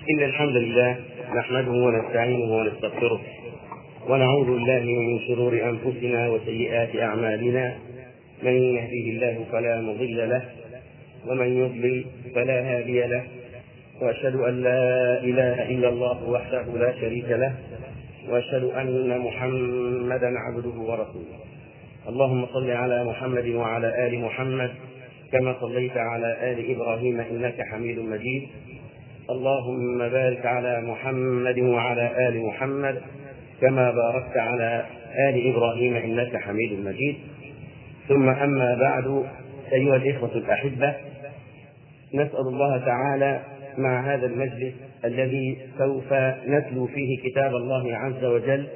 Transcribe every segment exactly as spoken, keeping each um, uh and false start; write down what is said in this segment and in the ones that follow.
إن الحمد لله نحمده ونستعينه ونستغفره ونعوذ بالله من شرور أنفسنا وسيئات أعمالنا. من يهده الله فلا مضل له ومن يضلل فلا هادي له، وأشهد أن لا إله إلا الله وحده لا شريك له، وأشهد أن محمدا عبده ورسوله. اللهم صل على محمد وعلى آل محمد كما صليت على آل إبراهيم إنك حميد مجيد. اللهم بارك على محمد وعلى آل محمد كما باركت على آل إبراهيم إنك حميد مجيد. ثم أما بعد، أيها الإخوة الأحبة، نسأل الله تعالى مع هذا المجلس الذي سوف نتلو فيه كتاب الله عز وجل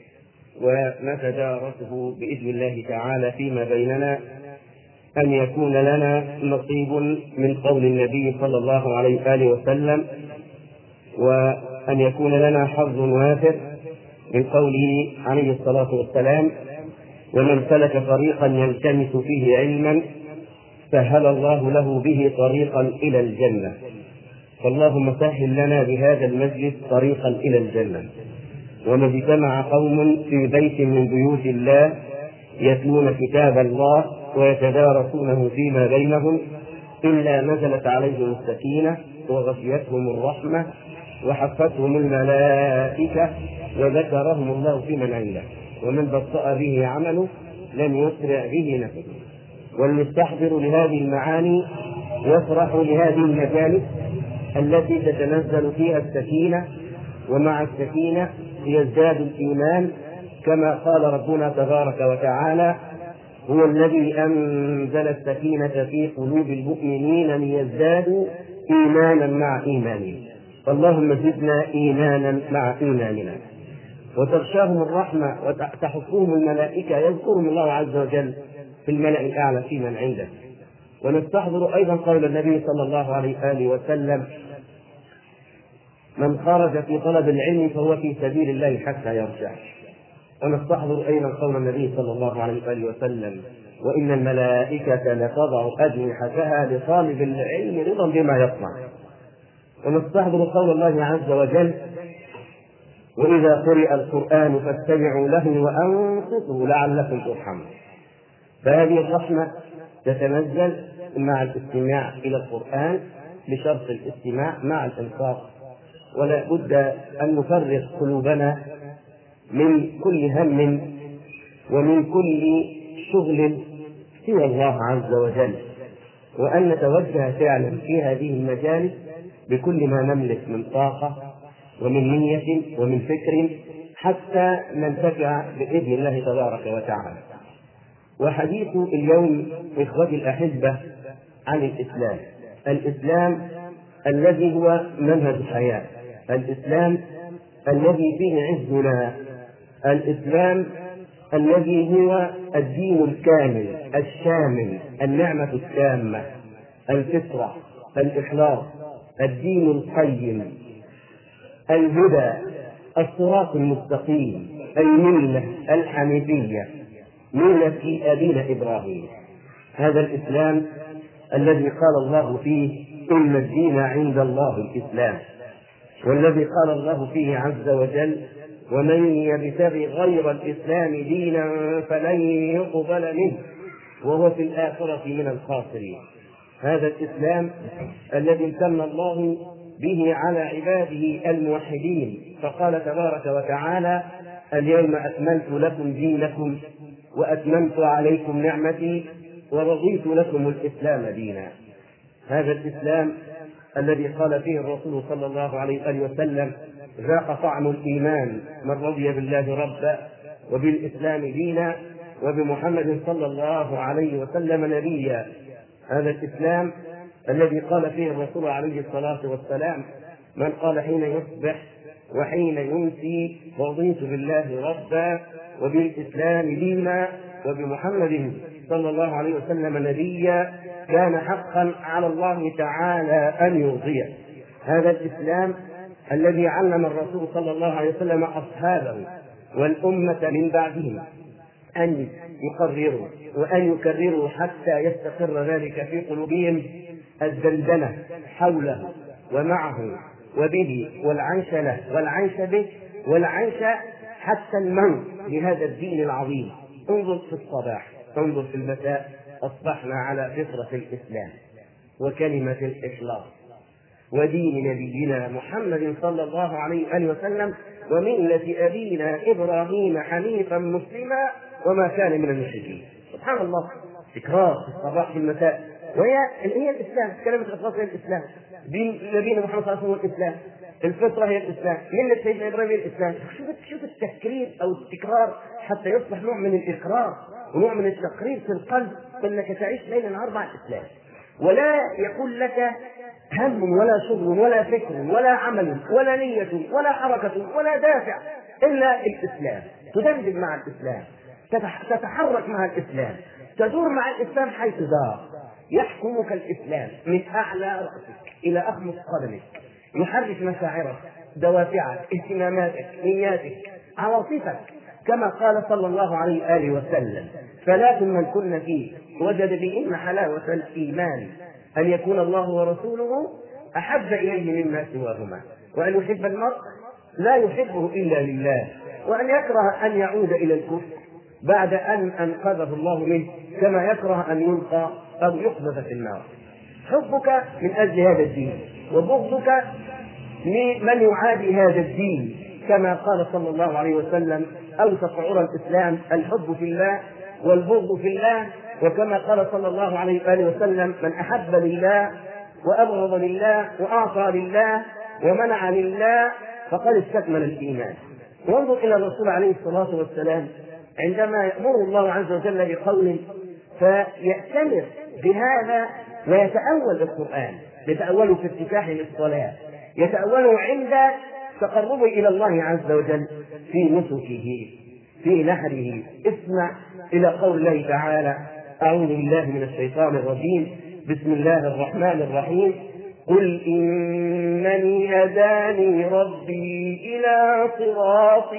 ونتدارسه بإذن الله تعالى فيما بيننا أن يكون لنا نصيب من قول النبي صلى الله عليه وآله وسلم، وأن يكون لنا حظ وافر من قوله عليه الصلاة والسلام: ومن سلك طريقا يلتمس فيه علما سهل الله له به طريقا إلى الجنة. فاللهم سهل لنا بهذا المجلس طريقا إلى الجنة. وما اجتمع قوم في بيت من بيوت الله يتلون كتاب الله ويتدارسونه فيما بينهم إلا نزلت عليهم السكينة وغشيتهم الرحمة وحفتهم الملائكة وذكرهم الله في من عنده. ومن بطأ به عمله لم يسرع به نفسه. والمستحضر لهذه المعاني يفرح لهذه المجالس التي تتنزل فيها السكينة، ومع السكينة يزداد الإيمان، كما قال ربنا تبارك وتعالى: هو الذي أنزل السكينة في قلوب المؤمنين ليزدادوا إيمانا مع إيمانهم. فاللهم زدنا إيمانا مع إيماننا. وتغشاهم الرحمة وتحفهم الملائكة، يذكرهم الله عز وجل في الملأ الأعلى في من عنده. ونستحضر أيضا قول النبي صلى الله عليه وآله وسلم: من خرج في طلب العلم فهو في سبيل الله حتى يرجع. ونستحضر أيضا قول النبي صلى الله عليه وآله وسلم: وإن الملائكة لتضع أجنحتها لطالب العلم رضا بما يصنع. ونستحضر قول الله عز وجل: وإذا قرئ القرآن فاستمعوا له وأنصتوا لعلكم ترحمون. فهذه الرحمة تتنزل مع الاستماع إلى القرآن بشرط الاستماع مع الإنصات. ولا بد أن نفرغ قلوبنا من كل هم ومن كل شغل سوى الله عز وجل، وأن نتوجه فعلا في هذه المجالس بكل ما نملك من طاقة ومن نية ومن فكر حتى ننتفع بإذن الله تبارك وتعالى. وحديث اليوم إخوتي الأحبة عن الإسلام، الإسلام الذي هو منهج الحياة، الإسلام الذي فيه عزنا، الإسلام الذي هو الدين الكامل الشامل، النعمة التامة، الفطرة، الإخلاص، الدين القيم، الهدى، الصراط المستقيم، الملة الحنيفية، ملة أبينا إبراهيم. هذا الإسلام الذي قال الله فيه: إن الدين عند الله الإسلام، والذي قال الله فيه عز وجل: ومن يبتغي غير الإسلام دينا فلن يقبل منه وهو في الآخرة من الخاسرين. هذا الإسلام الذي امتن الله به على عباده الموحدين، فقال تبارك وتعالى: اليوم أكملت لكم دينكم وأتممت عليكم نعمتي ورضيت لكم الإسلام دينا. هذا الإسلام الذي قال فيه الرسول صلى الله عليه وآله وسلم: ذاق طعم الإيمان من رضي بالله ربا وبالإسلام دينا وبمحمد صلى الله عليه وسلم نبيا. هذا الإسلام الذي قال فيه الرسول عليه الصلاة والسلام: من قال حين يصبح وحين يمسي رضيت بالله ربا وبالإسلام دينا وبمحمد صلى الله عليه وسلم نبيا كان حقا على الله تعالى أن يرضيه. هذا الإسلام الذي علم الرسول صلى الله عليه وسلم أصحابه والأمة من بعدهم أن يقرروا وأن يكرروا حتى يستقر ذلك في قلوبهم الدندنة حوله ومعه وبه والعيش له والعيش به والعيش حتى الموت لهذا الدين العظيم. انظر في الصباح، انظر في المساء، أصبحنا على فطرة الإسلام وكلمة الإخلاص ودين نبينا محمد صلى الله عليه وآله وسلم وملة أبينا إبراهيم حنيفا مسلما وما كان من المشركين. سبحان الله، تكرار في الصباح في المساء، وهي هي الإسلام. كلمة الإخلاص هي الإسلام، دين نبينا محمد صلى الله عليه وسلم هو الإسلام، الفطرة هي الإسلام، ملة سيدنا إبراهيم هي الإسلام. شوف شوف التكرير أو التكرار حتى يصبح نوع من الإقرار ونوع من التقرير في القلب أنك تعيش ليلا نهار مع الإسلام، ولا يكون لك هم ولا شغل ولا فكر ولا عمل ولا نية ولا حركة ولا دافع إلا الإسلام. تدندن مع الإسلام، تتحرك مع الإسلام، تدور مع الإسلام حيث دار. يحكمك الإسلام من أعلى رأسك إلى أخمص قدمك، يحرك مشاعرك، دوافعك، اهتماماتك، نياتك، عواطفك، كما قال صلى الله عليه وآله وسلم: ثلاث من كن فيه وجد بهن حلاوة الإيمان، أن يكون الله ورسوله أحب إليه مما سواهما، وأن يحب المرء لا يحبه إلا لله، وأن يكره أن يعود إلى الكفر بعد أن أنقذه الله منه، كما يكره أن يلقى أو يقذف في النار. حبك من أجل هذا الدين، وبغضك لمن يعادي هذا الدين، كما قال صلى الله عليه وسلم: أوثق عرى الإسلام الحب في الله والبغض في الله. وكما قال صلى الله عليه وآله وسلم: من أحب لله وأبغض لله وأعطى لله ومنع لله فقد استكمل الإيمان. وانظر إلى الرسول عليه الصلاة والسلام عندما يأمر الله عز وجل بقول فيأتمر بهذا ويتأول القرآن، يتأوله في افتتاح للصلاة، يتأوله عند تقربه إلى الله عز وجل في نسكه، في نحره. اسمع إلى قول الله تعالى: أعوذ بالله من الشيطان الرجيم، بسم الله الرحمن الرحيم: قل إنني هداني ربي إلى صراط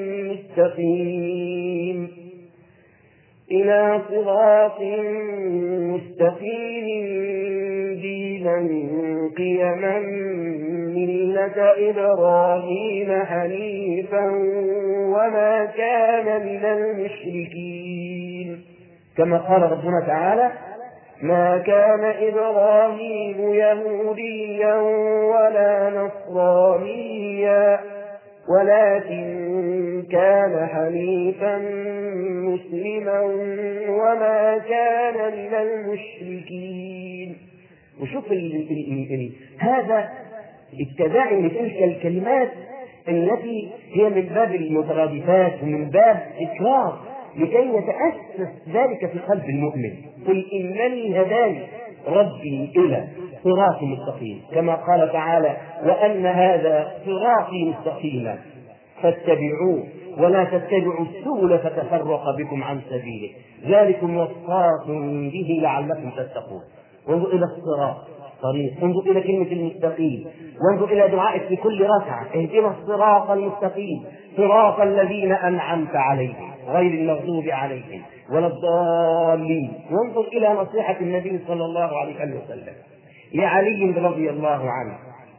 مستقيم إلى صراط مستقيم دينا قيما ملة إبراهيم حنيفا وما كان من المشركين. كما قال ربنا تعالى: ما كان إبراهيم يهوديا ولا نصرانيا ولكن كان حنيفا مسلما وما كان من المشركين. وشوف ال ال ال هذا التداعي لتلك الكلمات التي هي من باب المترادفات ومن باب إكرار لكي يتأسس ذلك في قلب المؤمن. قل إنني هداني ربي إلى صراط مستقيم، كما قال تعالى: وأن هذا صراطي مستقيما فاتبعوه ولا تتبعوا السبل فتفرق بكم عن سبيله ذلكم وصاكم به لعلكم تتقون. وانظر إلى الصراط طريق، انظر إلى كلمة المستقيم، وانظر إلى دعائك في كل ركعة: اهدنا الصراط المستقيم صراط الذين أنعمت عليهم غير المغضوب عليهم ولا الضالين. وانظر إلى نصيحة النبي صلى الله عليه وسلم لعلي رضي الله عنه: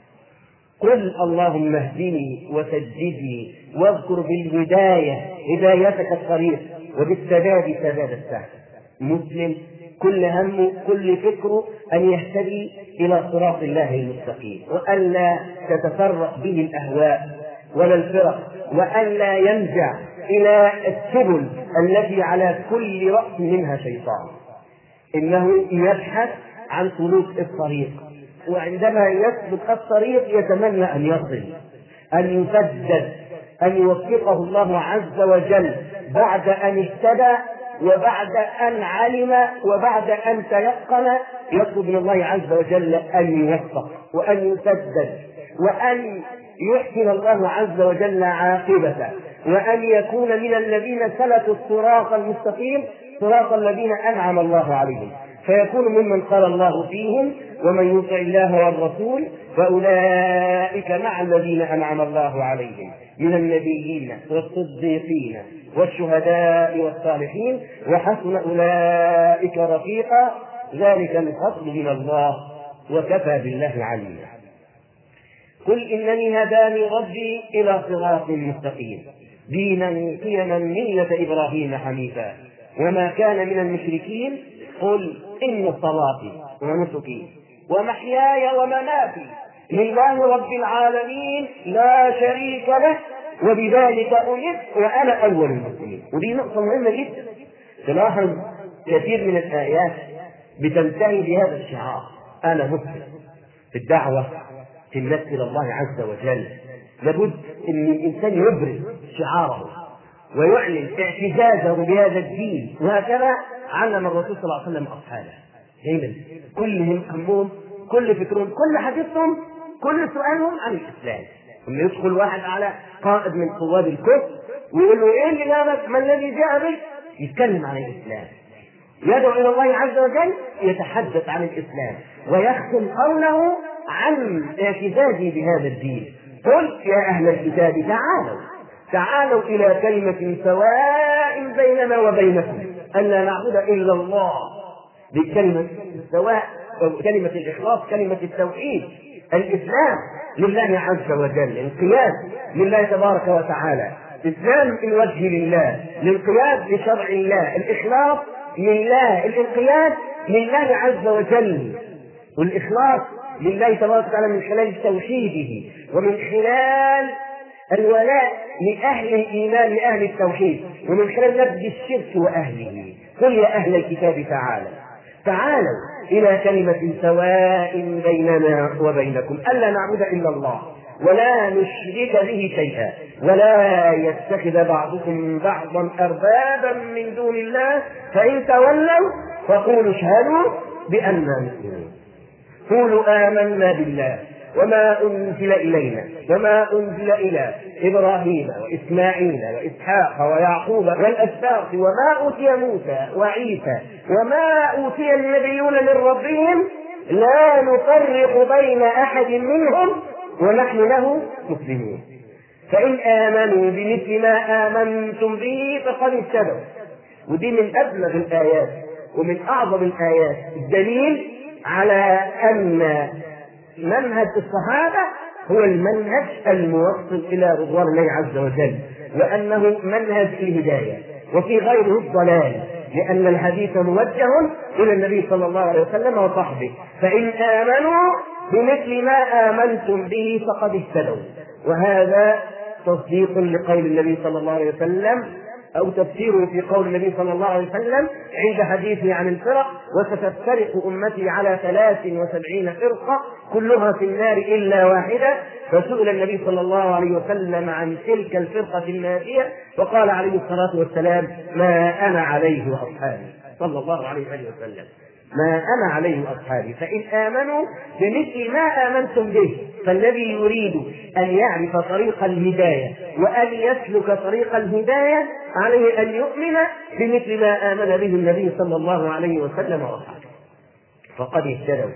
قل اللهم اهدني وسددني واذكر بالهداية هدايتك الطريق وبالسداد سداد السهل. مسلم كل همه كل فكره أن يهتدي إلى صراط الله المستقيم، وألا تتفرق به الأهواء ولا الفرق، وألا ينزع إلى السبل التي على كل رأس منها شيطان. إنه يبحث عن سلوك الطريق، وعندما يسلك الطريق يتمنى أن يصل، أن يسدد، أن يوفقه الله عز وجل بعد أن اهتدى وبعد أن علم وبعد أن تيقن. يطلب من الله عز وجل أن يوفق وأن يسدد وأن يحسن الله عز وجل عاقبته، وأن يكون من الذين سلكوا الصراط المستقيم صراط الذين أنعم الله عليهم، فيكون ممن قال الله فيهم: ومن يطع الله والرسول فأولئك مع الذين أنعم الله عليهم من النبيين والصديقين والشهداء والصالحين وحسن أولئك رفيقا ذلك الفضل من الله وكفى بالله عليما. قل إنني هداني ربي إلى صراط مستقيم دينا قيما ملة إبراهيم حنيفا وما كان من المشركين قل إن صلاتي ونسكي ومحياي ومماتي لله رب العالمين لا شريك له وبذلك أمرت وأنا أول المسلمين. ودي نقطة مهمة جدا. تلاحظ كثير من الآيات بتنتهي بهذا الشعار أنا مسلم. في الدعوة تمثل الله عز وجل لابد أن الإنسان يبرز شعاره ويعلن اعتزازه بهذا الدين، وهكذا علم الرسول صلى الله عليه وسلم أصحابه دائما كلهم همهم كل فكرهم كل حديثهم كل سؤالهم عن الإسلام. لما يدخل واحد على قائد من قواد الكفر ويقول له ايه اللي جابك ما الذي جاء بك، يتكلم عن الإسلام، يدعو إلى الله عز وجل، يتحدث عن الإسلام ويختم قوله عن اعتزازه بهذا الدين. قل يا أهل الكتاب تعالوا تعالوا إلى كلمة سواء بيننا وبينكم ألا نعبد إلا الله، بكلمة السواء كلمة الإخلاص كلمة التوحيد، الإسلام لله عز وجل، الانقياد لله تبارك وتعالى، إسلام الوجه لله، الانقياد لشرع الله، الإخلاص لله، الانقياد لله عز وجل، والإخلاص لله تبارك وتعالى من خلال توحيده ومن خلال الولاء لأهل الإيمان لأهل التوحيد ومن خلال نبذ الشرك وأهله. قل يا أهل الكتاب تعالوا تعالوا إلى كلمة سواء بيننا وبينكم ألا نعبد إلا الله ولا نشرك به شيئا ولا يتخذ بعضكم بعضا أربابا من دون الله فإن تولوا فقولوا اشهدوا بأننا مسلمون. قولوا آمنا بالله وما أنزل إلينا وما أنزل إلى إبراهيم وإسماعيل وإسحاق ويعقوب والأسباط وما أوتي موسى وعيسى وما أوتي النبيون من ربهم لا نفرق بين أحد منهم ونحن له مسلمون. فإن آمنوا بمثل ما آمنتم به فقد اهتدوا. ودي من أبلغ الآيات ومن أعظم الآيات الدليل على أن منهج الصحابة هو المنهج الموصل إلى رضوان الله عز وجل، وأنه منهج الهداية وفي غيره الضلال، لأن الحديث موجه إلى النبي صلى الله عليه وسلم وصحبه. فإن آمنوا بمثل ما آمنتم به فقد اهتدوا. وهذا تصديق لقول النبي صلى الله عليه وسلم أو تفسيره في قول النبي صلى الله عليه وسلم عند حديثه عن الفرق وستفترق أمتي على ثلاث وسبعين فرقة كلها في النار إلا واحدة. فسئل النبي صلى الله عليه وسلم عن تلك الفرقة الناجية وقال عليه الصلاة والسلام ما أنا عليه وأصحابي صلى الله عليه وسلم ما أنا عليه وأصحابي. فإن آمنوا بمثل ما آمنتم به فالذي يريد أن يعرف طريق الهداية وأن يسلك طريق الهداية عليه أن يؤمن بمثل ما آمن به النبي صلى الله عليه وسلم وأصحابه فقد اهتدوا.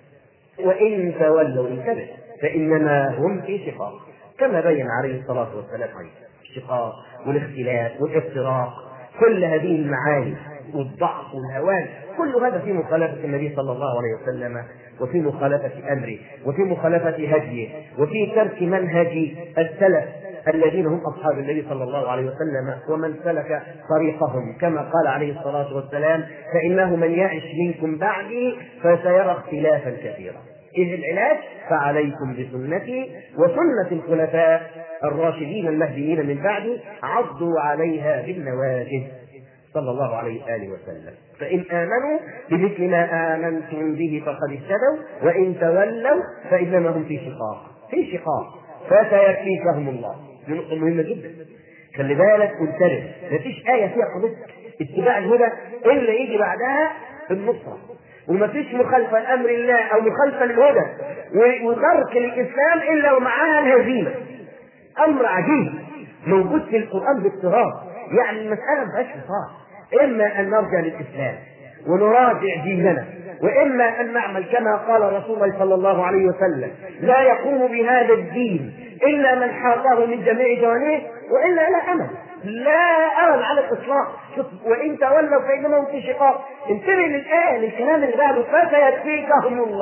وإن تولوا انتبه فإنما هم في شقاق كما بين عليه الصلاة والسلام الشقاق والاختلاف والافتراق كل هذه المعاني والضعف والهوان كل هذا في مخالفة النبي صلى الله عليه وسلم وفي مخالفة أمره وفي مخالفة هديه وفي ترك منهج السلف الذين هم أصحاب النبي صلى الله عليه وسلم ومن سلك طريقهم كما قال عليه الصلاة والسلام فإنه من يعش منكم بعدي فسيرى اختلافا كثيرا. إذ العلاج فعليكم بسنتي وسنة الخلفاء الراشدين المهديين من بعدي عضوا عليها بالنواجذ صلى الله عليه وآله وسلم. فإن آمنوا بمثل ما آمنتم به فقد اهتدوا وإن تولوا فإنما هم في شقاق في شقاق فسيكفيكهم الله. دي نقطة مهمة جدا خلي بالك وانتبه. مفيش آية فيها قضية اتباع الهدى إلا يجي بعدها النصرة ومفيش مخالفة لأمر الله أو مخالفة للهدى وترك الإسلام إلا ومعها الهزيمة. أمر عجيب موجود في القرآن باضطراب. يعني المسألة مفيهاش فصاح. إما أن نرجع للإسلام ونراجع ديننا وإما أن نعمل كما قال رسول الله صلى الله عليه وسلم لا يقوم بهذا الدين إلا من حاطه من جميع جوانبه وإلا لا أمل لا أمل على الإطلاق. وإن تولوا فإنما هم في شقاق. انتبه للآية للكلام اللي بعده فسيكفيكهم الله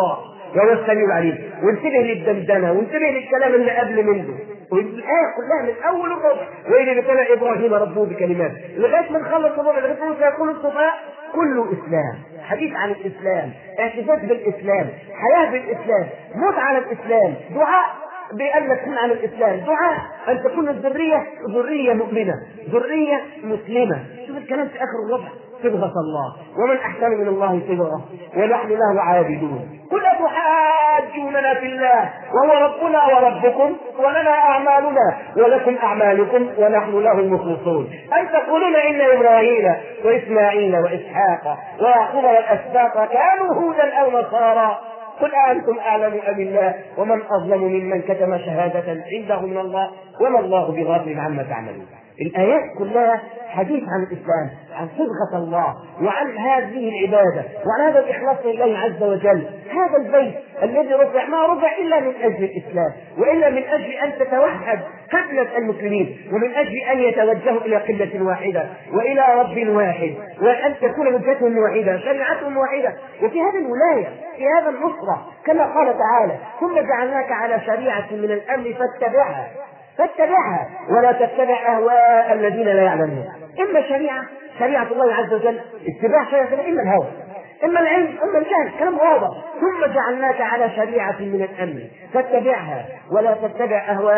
وهو السميع العليم. وانتبه للدندنه وانتبه للكلام اللي قبل منه، والآية كلها من أول الربع وإذ ابتلى إبراهيم ربه بكلمات لغاية ما نخلص الربع لغاية ما يكون الصفاء كله إسلام، حديث عن الإسلام، اعتزاز بالإسلام، حياة بالإسلام، موت على الإسلام، دعاء بأن تكون على الإسلام، دعاء أن تكون الذرية ذرية مؤمنة، ذرية مسلمة. شوف الكلام في آخر الربع، صبغة الله ومن أحسن من الله صبغة ونحن له عابدون. قل أتحاجوننا في الله وهو ربنا وربكم ولنا أعمالنا ولكم أعمالكم ونحن له المخلصون. أن تقولون إن إبراهيم وإسماعيل وإسحاق ويعقوب والأسباط كانوا هودا أو نصارى قل أنتم أعلم أم الله ومن أظلم ممن كتم شهادة عنده من الله وما الله بغافل عما تعملون. الآيات كلها حديث عن الإسلام، عن صبغة الله وعن هذه العبادة وعن هذا الإخلاص لله عز وجل. هذا البيت الذي رفع ما رفع إلا من أجل الإسلام، وإلا من أجل أن تتوحد قبلة المسلمين، ومن أجل أن يتوجهوا إلى قبلة واحدة وإلى رب واحد، وأن تكون وجهتهم واحدة شريعتهم واحدة. وفي هذه الولاية في هذا النصرة كما قال تعالى ثم جعلناك على شريعة من الأمر فاتبعها فاتبعها ولا تتبع أهواء الذين لا يعلمون. إما شريعة شريعة الله عز وجل اتباع شريعة، إما الهوى إما العلم إما الجهل، كلام واضح. ثم جعلناك على شريعة من الأمر فاتبعها ولا تتبع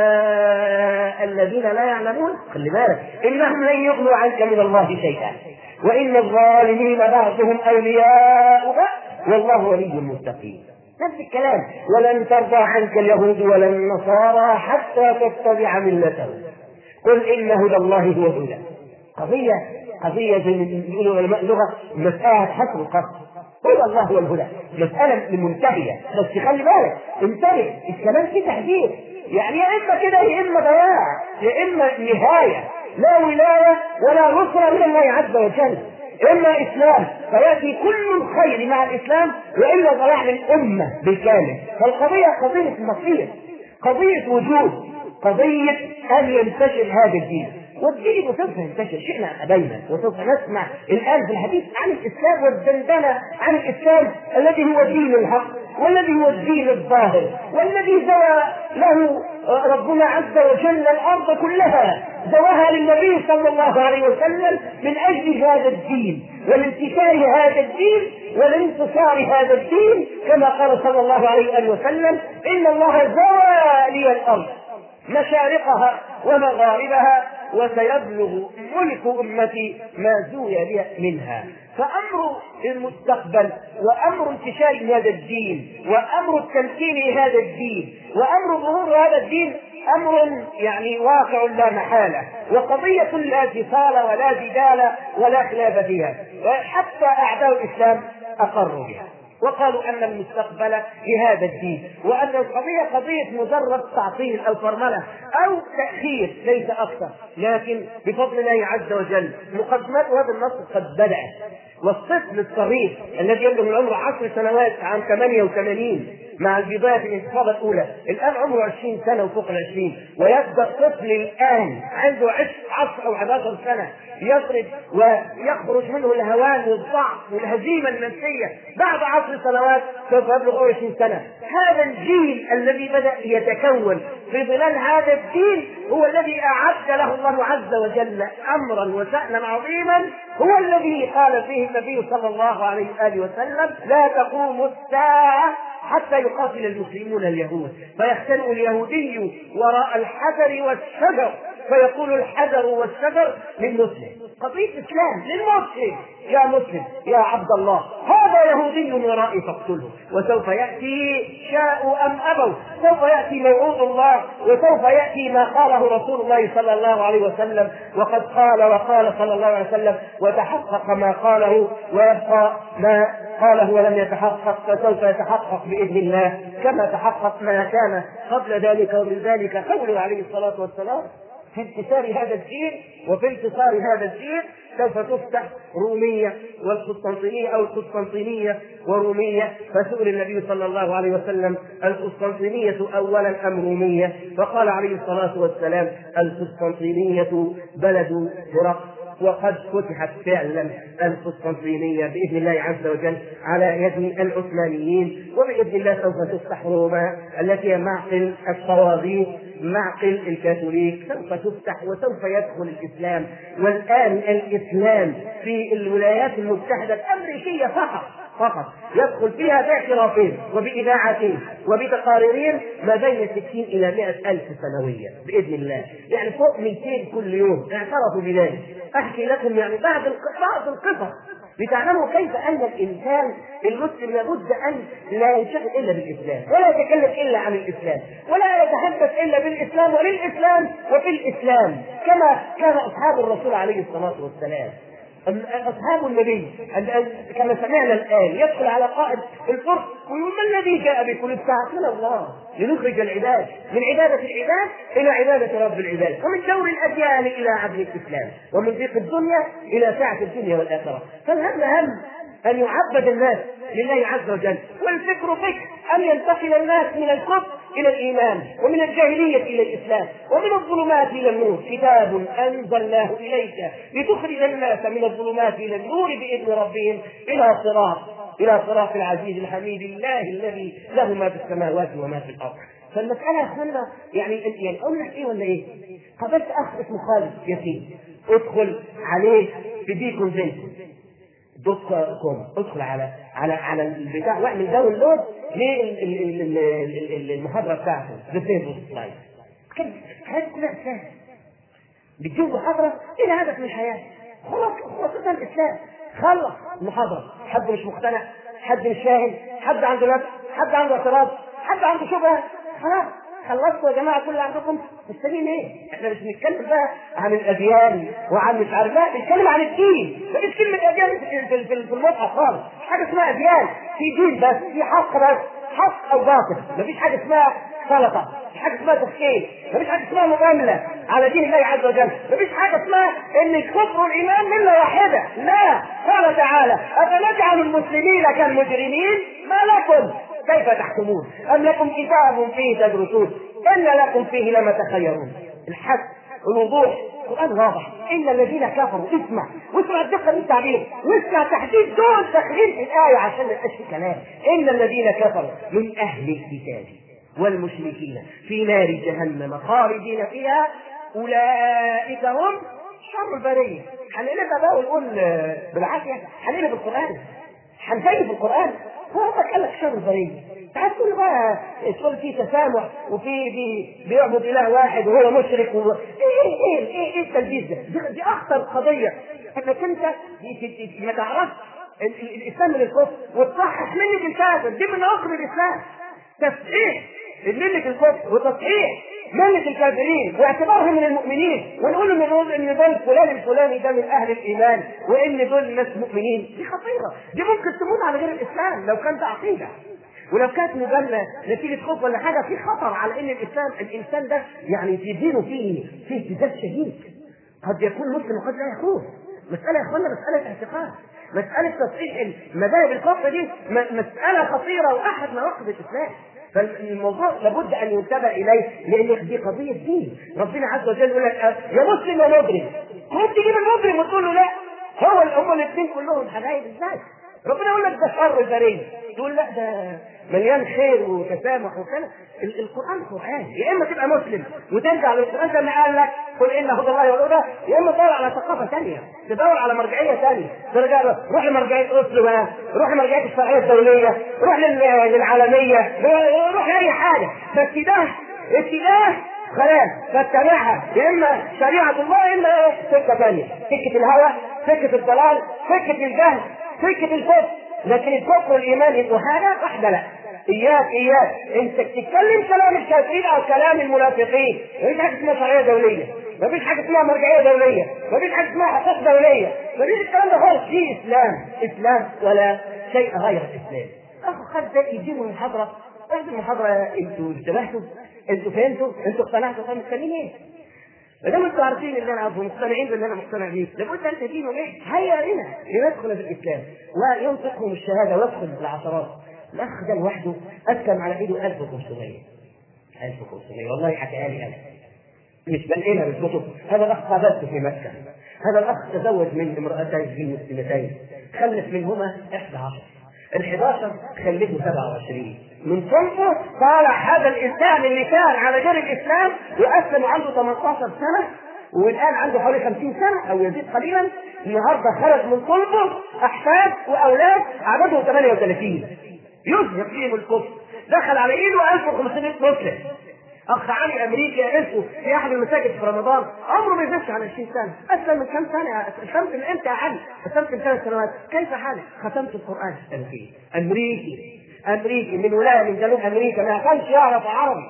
أهواء الذين لا يعلمون. خلي بالك إنهم لن يغنوا عنك من الله شيئا وإن الظالمين بعضهم أولياء بعض والله ولي المتقين. نفس الكلام ولن ترضى عنك اليهود ولا النصارى حتى تتبع ملتهم قل إن هدى الله هو الهدى. قضية قضية زي ما يقولوا علماء اللغة مسألة حسب القصد. هو الله هو الهدى مسألة منتهية، بس خلي بالك انتبه الكلام فيه تحذير، يعني يا إما كده يا إما ضياع يا إما نهاية، لا ولاية ولا نصرة من الله عز وجل. إما إسلام فيأتي كل الخير مع الإسلام وإلا ضياع للأمة بالكامل. فالقضية قضية مصير، قضية وجود، قضية أن ينتشر هذا الدين. والدين وسوف ينتشر شئنا أبينا، وسوف نسمع الآن في الحديث عن الإسلام والدندنة عن الإسلام الذي هو دين الحق والذي هو الدين الظاهر والذي زوى له ربنا عز وجل الأرض كلها، زواها للنبي صلى الله عليه وسلم من أجل هذا الدين والانتشار هذا الدين والانتصار هذا الدين، كما قال صلى الله عليه وسلم إن الله زوى لي الأرض مشارقها ومغاربها وسيبلغ ملك أمتي ما زوي لي منها. فأمر المستقبل وأمر انتشار هذا الدين وأمر التمكين هذا الدين وأمر ظهور هذا الدين أمر يعني واقع لا محالة، وقضية لا فصال ولا جدال ولا خلاف فيها، حتى أعداء الإسلام أقروا بها وقالوا أن المستقبل لهذا الدين، وأن القضية قضية مجرد تعطيل أو فرملة أو تأخير ليس أكثر. لكن بفضل الله عز وجل مقدمات هذا النص قد بدأت. والطفل الصغير الذي يبلغ العمر عشر سنوات عام ثمانية وثمانين مع البداية في الانتفاضة الأولى الآن عمره عشرين سنة وفوق العشرين، ويبدأ طفل الآن عنده عشر أو حداشر سنة يضرب ويخرج منه الهوان والضعف والهزيمة النفسية بعد عشر سنوات سوف يبلغ عشرين سنة. هذا الجيل الذي بدأ يتكون في ظلال هذا الدين هو الذي أعد له الله عز وجل أمرا وشأنا عظيما، هو الذي قال فيه النبي صلى الله عليه وآله وسلم لا تقوم الساعة حتى يقاتل المسلمون اليهود فيختلئ اليهودي وراء الحجر والشجر فيقول الحجر والشجر للمسلم. قضية إسلام للمسلم، يا مسلم يا عبد الله هذا يهودي ورائي فاقتله، وسوف يأتي شاءوا أم أبوا سوف يأتي موعود الله وسوف يأتي ما قاله رسول الله صلى الله عليه وسلم، وقد قال وقال صلى الله عليه وسلم وتحقق ما قاله ويبقى ما قاله ولم يتحقق فسوف يتحقق بإذن الله كما تحقق ما كان قبل ذلك. ومن ذلك قوله عليه الصلاة والسلام في انتصار هذا الدين وفي انتصار هذا الدين سوف تفتح رومية والقسطنطينية أو القسطنطينية ورومية. فسئل النبي صلى الله عليه وسلم القسطنطينية أولا أم رومية؟ فقال عليه الصلاة والسلام القسطنطينية بلد هرقل وقد فتحت فعلا القسطنطينية بإذن الله عز وجل على يد العثمانيين، وبإذن الله سوف تفتح روما التي هي معقل الطواغيت، معقل الكاثوليك، سوف تفتح وسوف يدخل الإسلام. والآن الإسلام في الولايات المتحدة الأمريكية فقط فقط يدخل فيها باعترافين وبإذاعتين وبتقارير ما بين ستين إلى مئة ألف سنويا بإذن الله، يعني فوق مئتين كل يوم اعترفوا بذلك. أحكي لكم يعني بعض بعض القصص لتعلموا كيف أن الإنسان المسلم لابد أن لا ينشغل إلا بالإسلام، ولا يتكلم إلا عن الإسلام، ولا يتحدث إلا بالإسلام وللإسلام وفي الإسلام، كما كان أصحاب الرسول عليه الصلاة والسلام. أصحاب النبي كما سمعنا الآن يدخل على قائد الفرس ويقول: ما الذي جاء بكل الساعة؟ من الله لنخرج العباد من عبادة العباد إلى عبادة رب العباد، ومن دور الأديان إلى عدل الإسلام، ومن ضيق الدنيا إلى سعة الدنيا والآخرة. فالهم هم أن يعبد الناس لله عز وجل، والفكر فكر أن ينتقل الناس من الكفر إلى الإيمان، ومن الجاهلية إلى الإسلام، ومن الظلمات إلى النور. كتاب أنزلناه إليك لتخرج الناس من الظلمات إلى النور بإذن ربهم إلى صراط إلى صراط العزيز الحميد الله الذي له ما في السماوات وما في الأرض. فالمسألة يا أخوانا يعني يعني أقول لك إيه ولا إيه؟ قابلت أخ اسمه خالد ياسين، ادخل عليه في بيكون زيكم دوت كوم، ادخل على على على البتاع واعمل داونلود للمحاضره بتاعته بالفيسبوك لايف. هذه كلها اسلام، بتجيب محاضره الى هدف من الحياه، خلاص خلاصه الاسلام. خلص المحاضره، حد مش مقتنع، حد مش فاهم، حد عنده نفس، حد عنده اعتراض، حد عنده شبهه، خلاص خلصتوا يا جماعه كل اللي عندكم. مستنيين ايه؟ احنا مش بنتكلم بقى عن الاديان وعن مش عارف، لا بنتكلم عن الدين. مفيش كلمه اديان في في المصحف خالص، مفيش حاجه اسمها اديان، في دين بس، في حق بس، حق او باطل. مفيش حاجه اسمها سلطه، مفيش حاجه اسمها تفكير، مفيش حاجه اسمها مجامله على دين الله عز وجل، مفيش حاجه اسمها ان الكفر والايمان مله واحده. لا، قال تعالى: افنجعل المسلمين كالمجرمين ما لكم كيف تحكمون أم لكم كتاب فيه تدرسون إن لكم فيه لما تخيرون. الحق الوضوح، القرآن واضح. إن الذين كفروا، اسمع واسمع الدقة من التعبير، واسمع تحديد دون تخريج الآية عشان ما يبقاش في كلام. إن الذين كفروا من أهل الكتاب والمشركين في نار جهنم خالدين فيها أولئك هم شر البرية. هنقلبها بقى ونقول بالعافية، هنقلب القرآن، هنزيف في القرآن. هو قال لك شر البرية، تعال تقول بقى تقول في تسامح وفي بي بيعبد اله واحد وهو مشرك و... ايه ايه ايه ايه, إيه التلبيس ده؟ دي, دي اخطر قضيه، انك انت ما تعرفش الاسلام من الكفر وتصحح مله الكافر. دي من اخر الاسلام، تصحيح مله الكفر وتصحيح مله الكافرين واعتبارهم من المؤمنين، ونقول ان ان دول فلان الفلاني ده من اهل الايمان وان دول ناس مؤمنين. دي خطيره، دي ممكن تموت على غير الاسلام لو كانت عقيده، ولو كانت مجامله نتيجه خوف ولا حاجه. في خطر على ان الاسلام الانسان ده يعني في دينه فيه فيه اهتزاز شديد، قد يكون مسلم وقد لا يكون. مساله يا اخوانا مساله اعتقاد، مساله تصحيح مذاهب الكفر دي مساله خطيره واحد مواقف الاسلام. فالموضوع لابد ان ينتبه اليه، لان دي قضيه دين. ربنا عز وجل يقول لك يا مسلم يا مجرم، ممكن تجيب المجرم وتقول له لا، هو هم الاثنين كلهم حبايب ازاي؟ ربنا يقول لك ده شر البريه، تقول لا ده مليان خير وتسامح وكذا. القران قران، يا اما تبقى مسلم وترجع للقران زي ما قال لك قل ان هدى الله والهدى، يا اما تدور على ثقافه ثانيه، تدور على مرجعيه ثانيه، ترجع له روح لمرجعيه اصل بقى، روح لمرجعيه الشرعيه الدوليه، روح للعالميه، روح لاي حاجه، بس ده اتجاه خلاص فاتبعها، يا اما شريعه الله يا اما سكه ثانيه، سكه الهوى، سكه الضلال، سكه الجهل، سكه الكفر. لكن الكفر والايمان يبقوا حاجه واحده. لا، اياك اياك انت تتكلم كلام الكافرين او كلام المنافقين. مفيش حاجه اسمها شرعيه دوليه، مفيش حاجه اسمها مرجعيه دوليه، مفيش حاجه اسمها حقوق دوليه، مفيش الكلام ده خالص. في اسلام، اسلام ولا شيء غير الاسلام. اخو خد ده يجيبوا المحاضره، بعد المحاضره انتوا انتبهتوا، انتوا فهمتوا، انتوا اقتنعتوا، طب مستنيين ايه؟ ما دام انتوا عارفين ان انا عارفه مقتنعين باللي انا مقتنع بيه، لابد ان تدينوا ايه؟ هيا هنا لندخل في الاسلام وينطقهم الشهاده ويدخل في العشرات. الاخ ده لوحده اسلم على ايده ألف وخمسمائة ألف وخمسمائة والله حكاها لي انا، مش بنقلها بالكتب. هذا الاخ قابلته في مكه، هذا الأخ تزوج من امرأتين مسلمتين، خلف منهما إحدى عشر، الحداشر خلفه سبعة وعشرين. من صنفه طالع هذا الإنسان اللي كان على غير الإسلام وأسلم عنده ثمانية عشر سنة والآن عنده حوالي خمسين سنة أو يزيد قليلا، النهارده خرج من صلبه أحفاد وأولاد عددهم ثمانية وثلاثين يظهر فيهم الكفر، دخل على إيده ألف وخمسمائة مسلم. أخ علي أمريكي قابلته في أحد المساجد في رمضان، عمره ما يزيدش على عشرين سنة، أسلم من كم سنة؟ أسلمت من إمتى يا علي؟ أسلمت من ثلاث سنوات. كيف حالك؟ ختمت القرآن السنتين. أمريكي أمريكي من ولاية من جنوب أمريكا ما كانش يعرف عربي،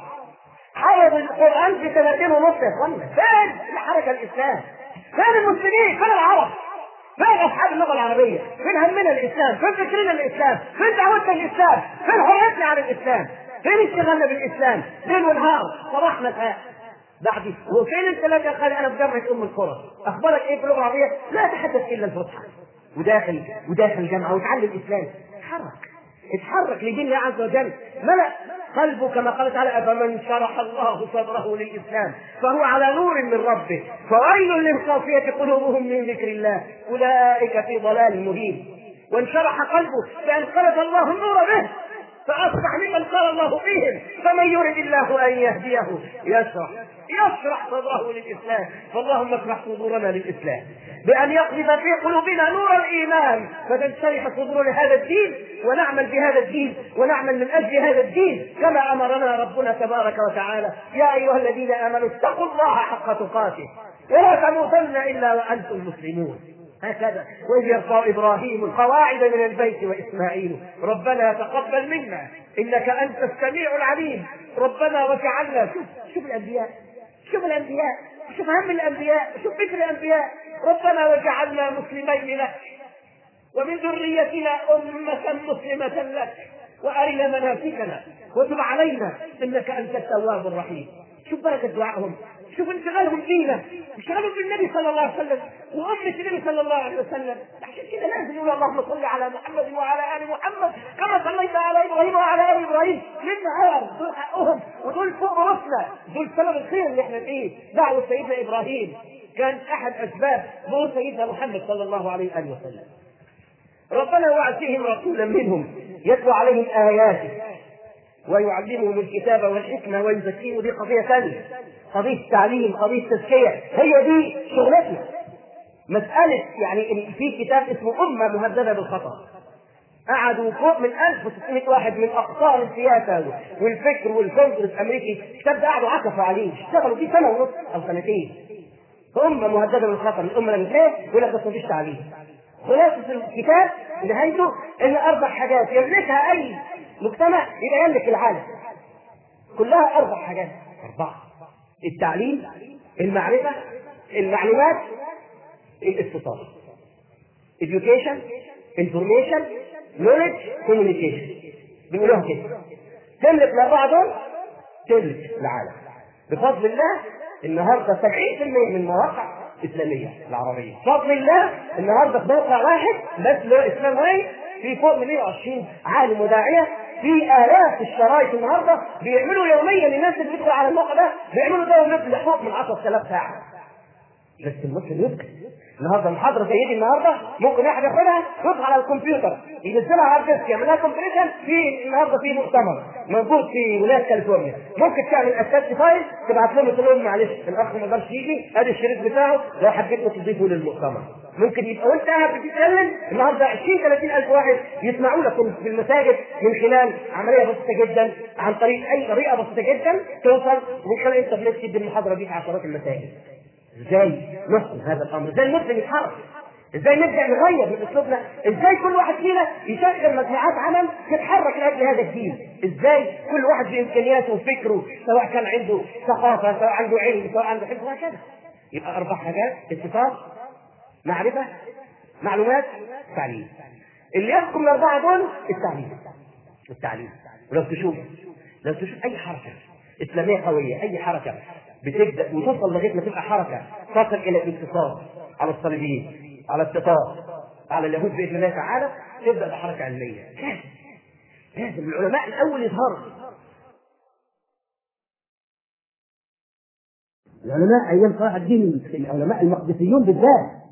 حفظ القرآن في سنتين ونص يا اخوانا. فين حركة الإسلام؟ فين المسلمين؟ فين العرب؟ فين أصحاب اللغة العربية؟ فين همنا الإسلام؟ فين فكرنا الإسلام؟ فين دعوتنا الإسلام؟ فين حريتنا على الإسلام؟ فين اشتغلنا بالإسلام؟ ليل ونهار صباحنا بعد. وفين انت لا تقال انا في جامعة ام القرى؟ اخبارك ايه في اللغة العربية؟ لا اتحدث الا الفصحى. وداخل وداخل جامعة وتعلم الإسلام. اتحرك اتحرك لدين الله عز وجل. ملأ قلبه كما قال تعالى أفمن شرح الله صدره للإسلام فهو على نور من ربه فويل للقاسية قلوبهم من ذكر الله أولئك في ضلال مبين. وانشرح قلبه فأنقلب الله النور به فأصبح ممن قال الله فيهم فمن يرد الله أن يهديه يشرح يشرح صدره للإسلام. فاللهم اشرح صدورنا للإسلام بأن يقذف في قلوبنا نور الإيمان فتنشرح صدور لهذا الدين ونعمل بهذا الدين ونعمل من أجل هذا الدين كما أمرنا ربنا تبارك وتعالى يا أيها الذين آمنوا اتقوا الله حق تقاته ولا تموتن إلا وأنتم مسلمون. هكذا وإذ يرفع إبراهيم القواعد من البيت وإسماعيل ربنا تقبل منا إنك أنت السميع العليم ربنا وجعلنا. شوف شوف الأنبياء شوف الأنبياء شوف هم الأنبياء شوف فكر الأنبياء ربنا وجعلنا مسلمين لك ومن ذريتنا أمة مسلمة لك وأرنا مناسكنا وتب علينا إنك أنت التواب الرحيم. شوف بركة دعائهم، شوف انشغالهم فينا، انشغالهم بالنبي صلى الله عليه وسلم وأمة النبي صلى الله عليه وسلم. عشان كده لازم نقول اللهم صل على محمد وعلى آل محمد كما صليت على إبراهيم وعلى آل إبراهيم. للنهار دول حقهم ودول فوق راسنا، دول سبب الخير اللي احنا فيه. دعوة سيدنا إبراهيم كان أحد أسباب ظهور سيدنا محمد صلى الله عليه وآله وسلم. ربنا وعد فيهم رسولا منهم يتلو عليهم آياته ويعلمهم الكتاب والحكمة ويزكيهم. ودي قضية ثانية، قضية التعليم، قضية التزكية، هي دي شغلتنا. مسألة يعني في كتاب اسمه أمة مهددة بالخطأ، قعدوا فوق من ألف وستمائة واحد من أقطار السياسة والفكر والكونغرس الأمريكي، الكتاب ده قعدوا عكفوا عليه اشتغلوا فيه سنة ونص أو سنتين. أمة مهددة بالخطأ، الأمة لم تلاقي ولا تستطيع تعليم. خلاصة الكتاب نهايته إن أربع حاجات يملكها أي مجتمع يبقى يملك العالم، كلها أربع حاجات، أربعة: التعليم، المعرفة، المعلومات، الاتصال. education, information, knowledge, communication. بيقولوها كده. تملك الأربعة دول تملك العالم بفضل الله. النهارده سبعين بالمئة من المواقع إسلامية العربية بفضل الله. النهارده في موقع واحد بس له إسلام واحد في فوق من مئة وعشرين عالم وداعية، في آلاف الشرايط النهارده بيعملوا يوميا للناس اللي بيدخلوا على الموقع ده بيعملوا ده مثل فوق من عشرة آلاف ساعة. بس المسلم يذكر النهارده محاضرة زي دي النهارده ممكن واحد ياخدها يدخل على الكمبيوتر ينزلها على الديسك يعملها كومبريشن في النهارده في مؤتمر موجود في ولاية كاليفورنيا، ممكن تعمل اساس فايل تبعت لهم تقول لهم معلش الاخ ما قدرش يجي ادي الشريط بتاعه لو حبيت تضيفه للمؤتمر. ممكن يبقى وانت قاعد بتتكلم النهارده عشرين ثلاثين الف واحد يسمعوا لك في المساجد من خلال عمليه بسيطه جدا عن طريق اي طريقه بسيطه جدا توصل من خلال الانترنت تدي المحاضره دي في عشرات المساجد. ازاي نحكم هذا الامر؟ ازاي المسلم يتحرك؟ ازاي نبدا نغير من اسلوبنا؟ ازاي كل واحد فينا يشغل مجموعات عمل تتحرك لاجل هذا الدين؟ ازاي كل واحد بامكانياته وفكره سواء كان عنده ثقافه سواء عنده علم سواء عنده حفظ وهكذا. يبقى اربع حاجات: اتفاق، معرفه، معلومات، تعليم. اللي يحكم الاربعه دول التعليم. التعليم. ولو تشوف لو تشوف اي حركه اسلاميه قويه، اي حركه بتبدا وتوصل لغايه ما تبقى حركه تصل الى الانتصار على الصليبيين، على التتار، على اليهود باذن الله تعالى، تبدا بحركه علميه. لازم لازم العلماء الاول يظهروا. العلماء ايام صلاح الدين العلماء المقدسيون بالذات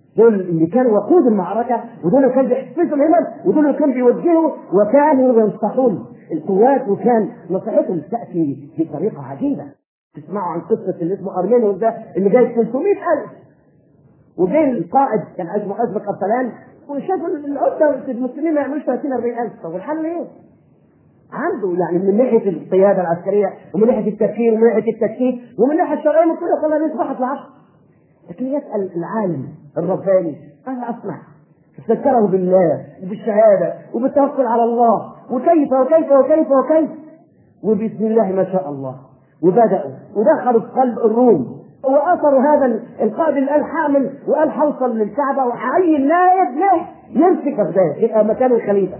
دول اللي كانوا وقود المعركة، ودول اللي كانوا بيحفزوا الهمم، ودول اللي كانوا بيوجهوا وكانوا ينصحون القوات، وكان نصيحتهم تأتي بطريقة عجيبة. تسمعوا عن قصة اللي اسمه أرمينيوس ده اللي جاي ثلاثمائة ألف، وجاي القائد كان اسمه أزبك أرسلان، وشاف العدة المسلمين ما يعملوش ثلاثين أربعين ألف. طب والحل ايه؟ عنده يعني من ناحية القيادة العسكرية ومن ناحية التفكير ومن ناحية التكتيك ومن ناحية الشرعية مطلقة، خلى الناس واحد لعشرة. لكن يسأل العالم الرباني أنا أسمع تذكره بالله وبالشهادة وبالتوكل على الله وكيف وكيف وكيف وكيف، وبسم الله ما شاء الله، وبدأوا ودخلوا في قلب الروم، وأثروا هذا القائد اللي قال حامل وقال حوصل للكعبة وعين نائب نائب يمسك الزايد يبقى مكان الخليفة.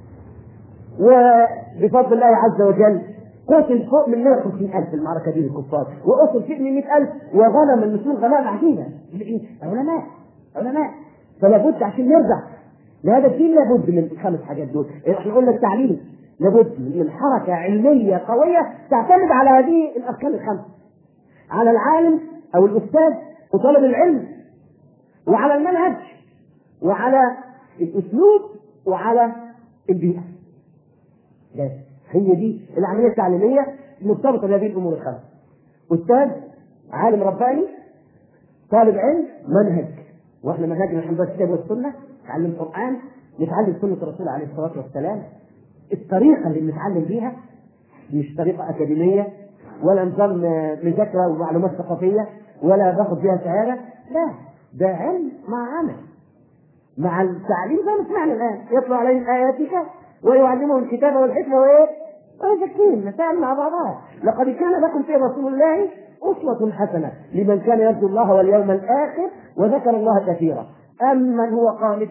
وبفضل الله عز وجل قتل فوق من مئة وخمسين ألف في المعركة دي الكفار، وأصل فيه من مئة ألف، وغنم المسلمين غنائم عجيبة. علماء علماء فلا بد عشان يرجع لهذا الدين لابد من الخمس حاجات دول. احنا قلنا التعليم لابد من حركة علمية قوية تعتمد على هذه الأركان الخمسة، على العالم أو الأستاذ وطالب العلم، وعلى المنهج، وعلى الأسلوب، وعلى البيئة. هي دي العملية التعليمية مرتبطة بهذه الأمور الخمسة: أستاذ، عالم رباني، طالب علم، منهج. واحنا منهجنا الحمد لله الكتاب والسنة، نتعلم القرآن، نتعلم سنة الرسول عليه الصلاة والسلام. الطريقة اللي بنتعلم بيها مش طريقة أكاديمية ولا نظام مذاكرة ومعلومات ثقافية ولا باخد فيها شهادة، لا، ده علم مع عمل، مع التعليم زي ما سمعنا الآن: يطلع عليهم آياتك ويعلمهم الكتاب والحكمة وإيه ويزكيهم. مسائل مع بعضها. لقد كان لكم في رسول الله أسوة حسنة لمن كان يرجو الله واليوم الآخر وذكر الله كثيرا. أمن هو قانت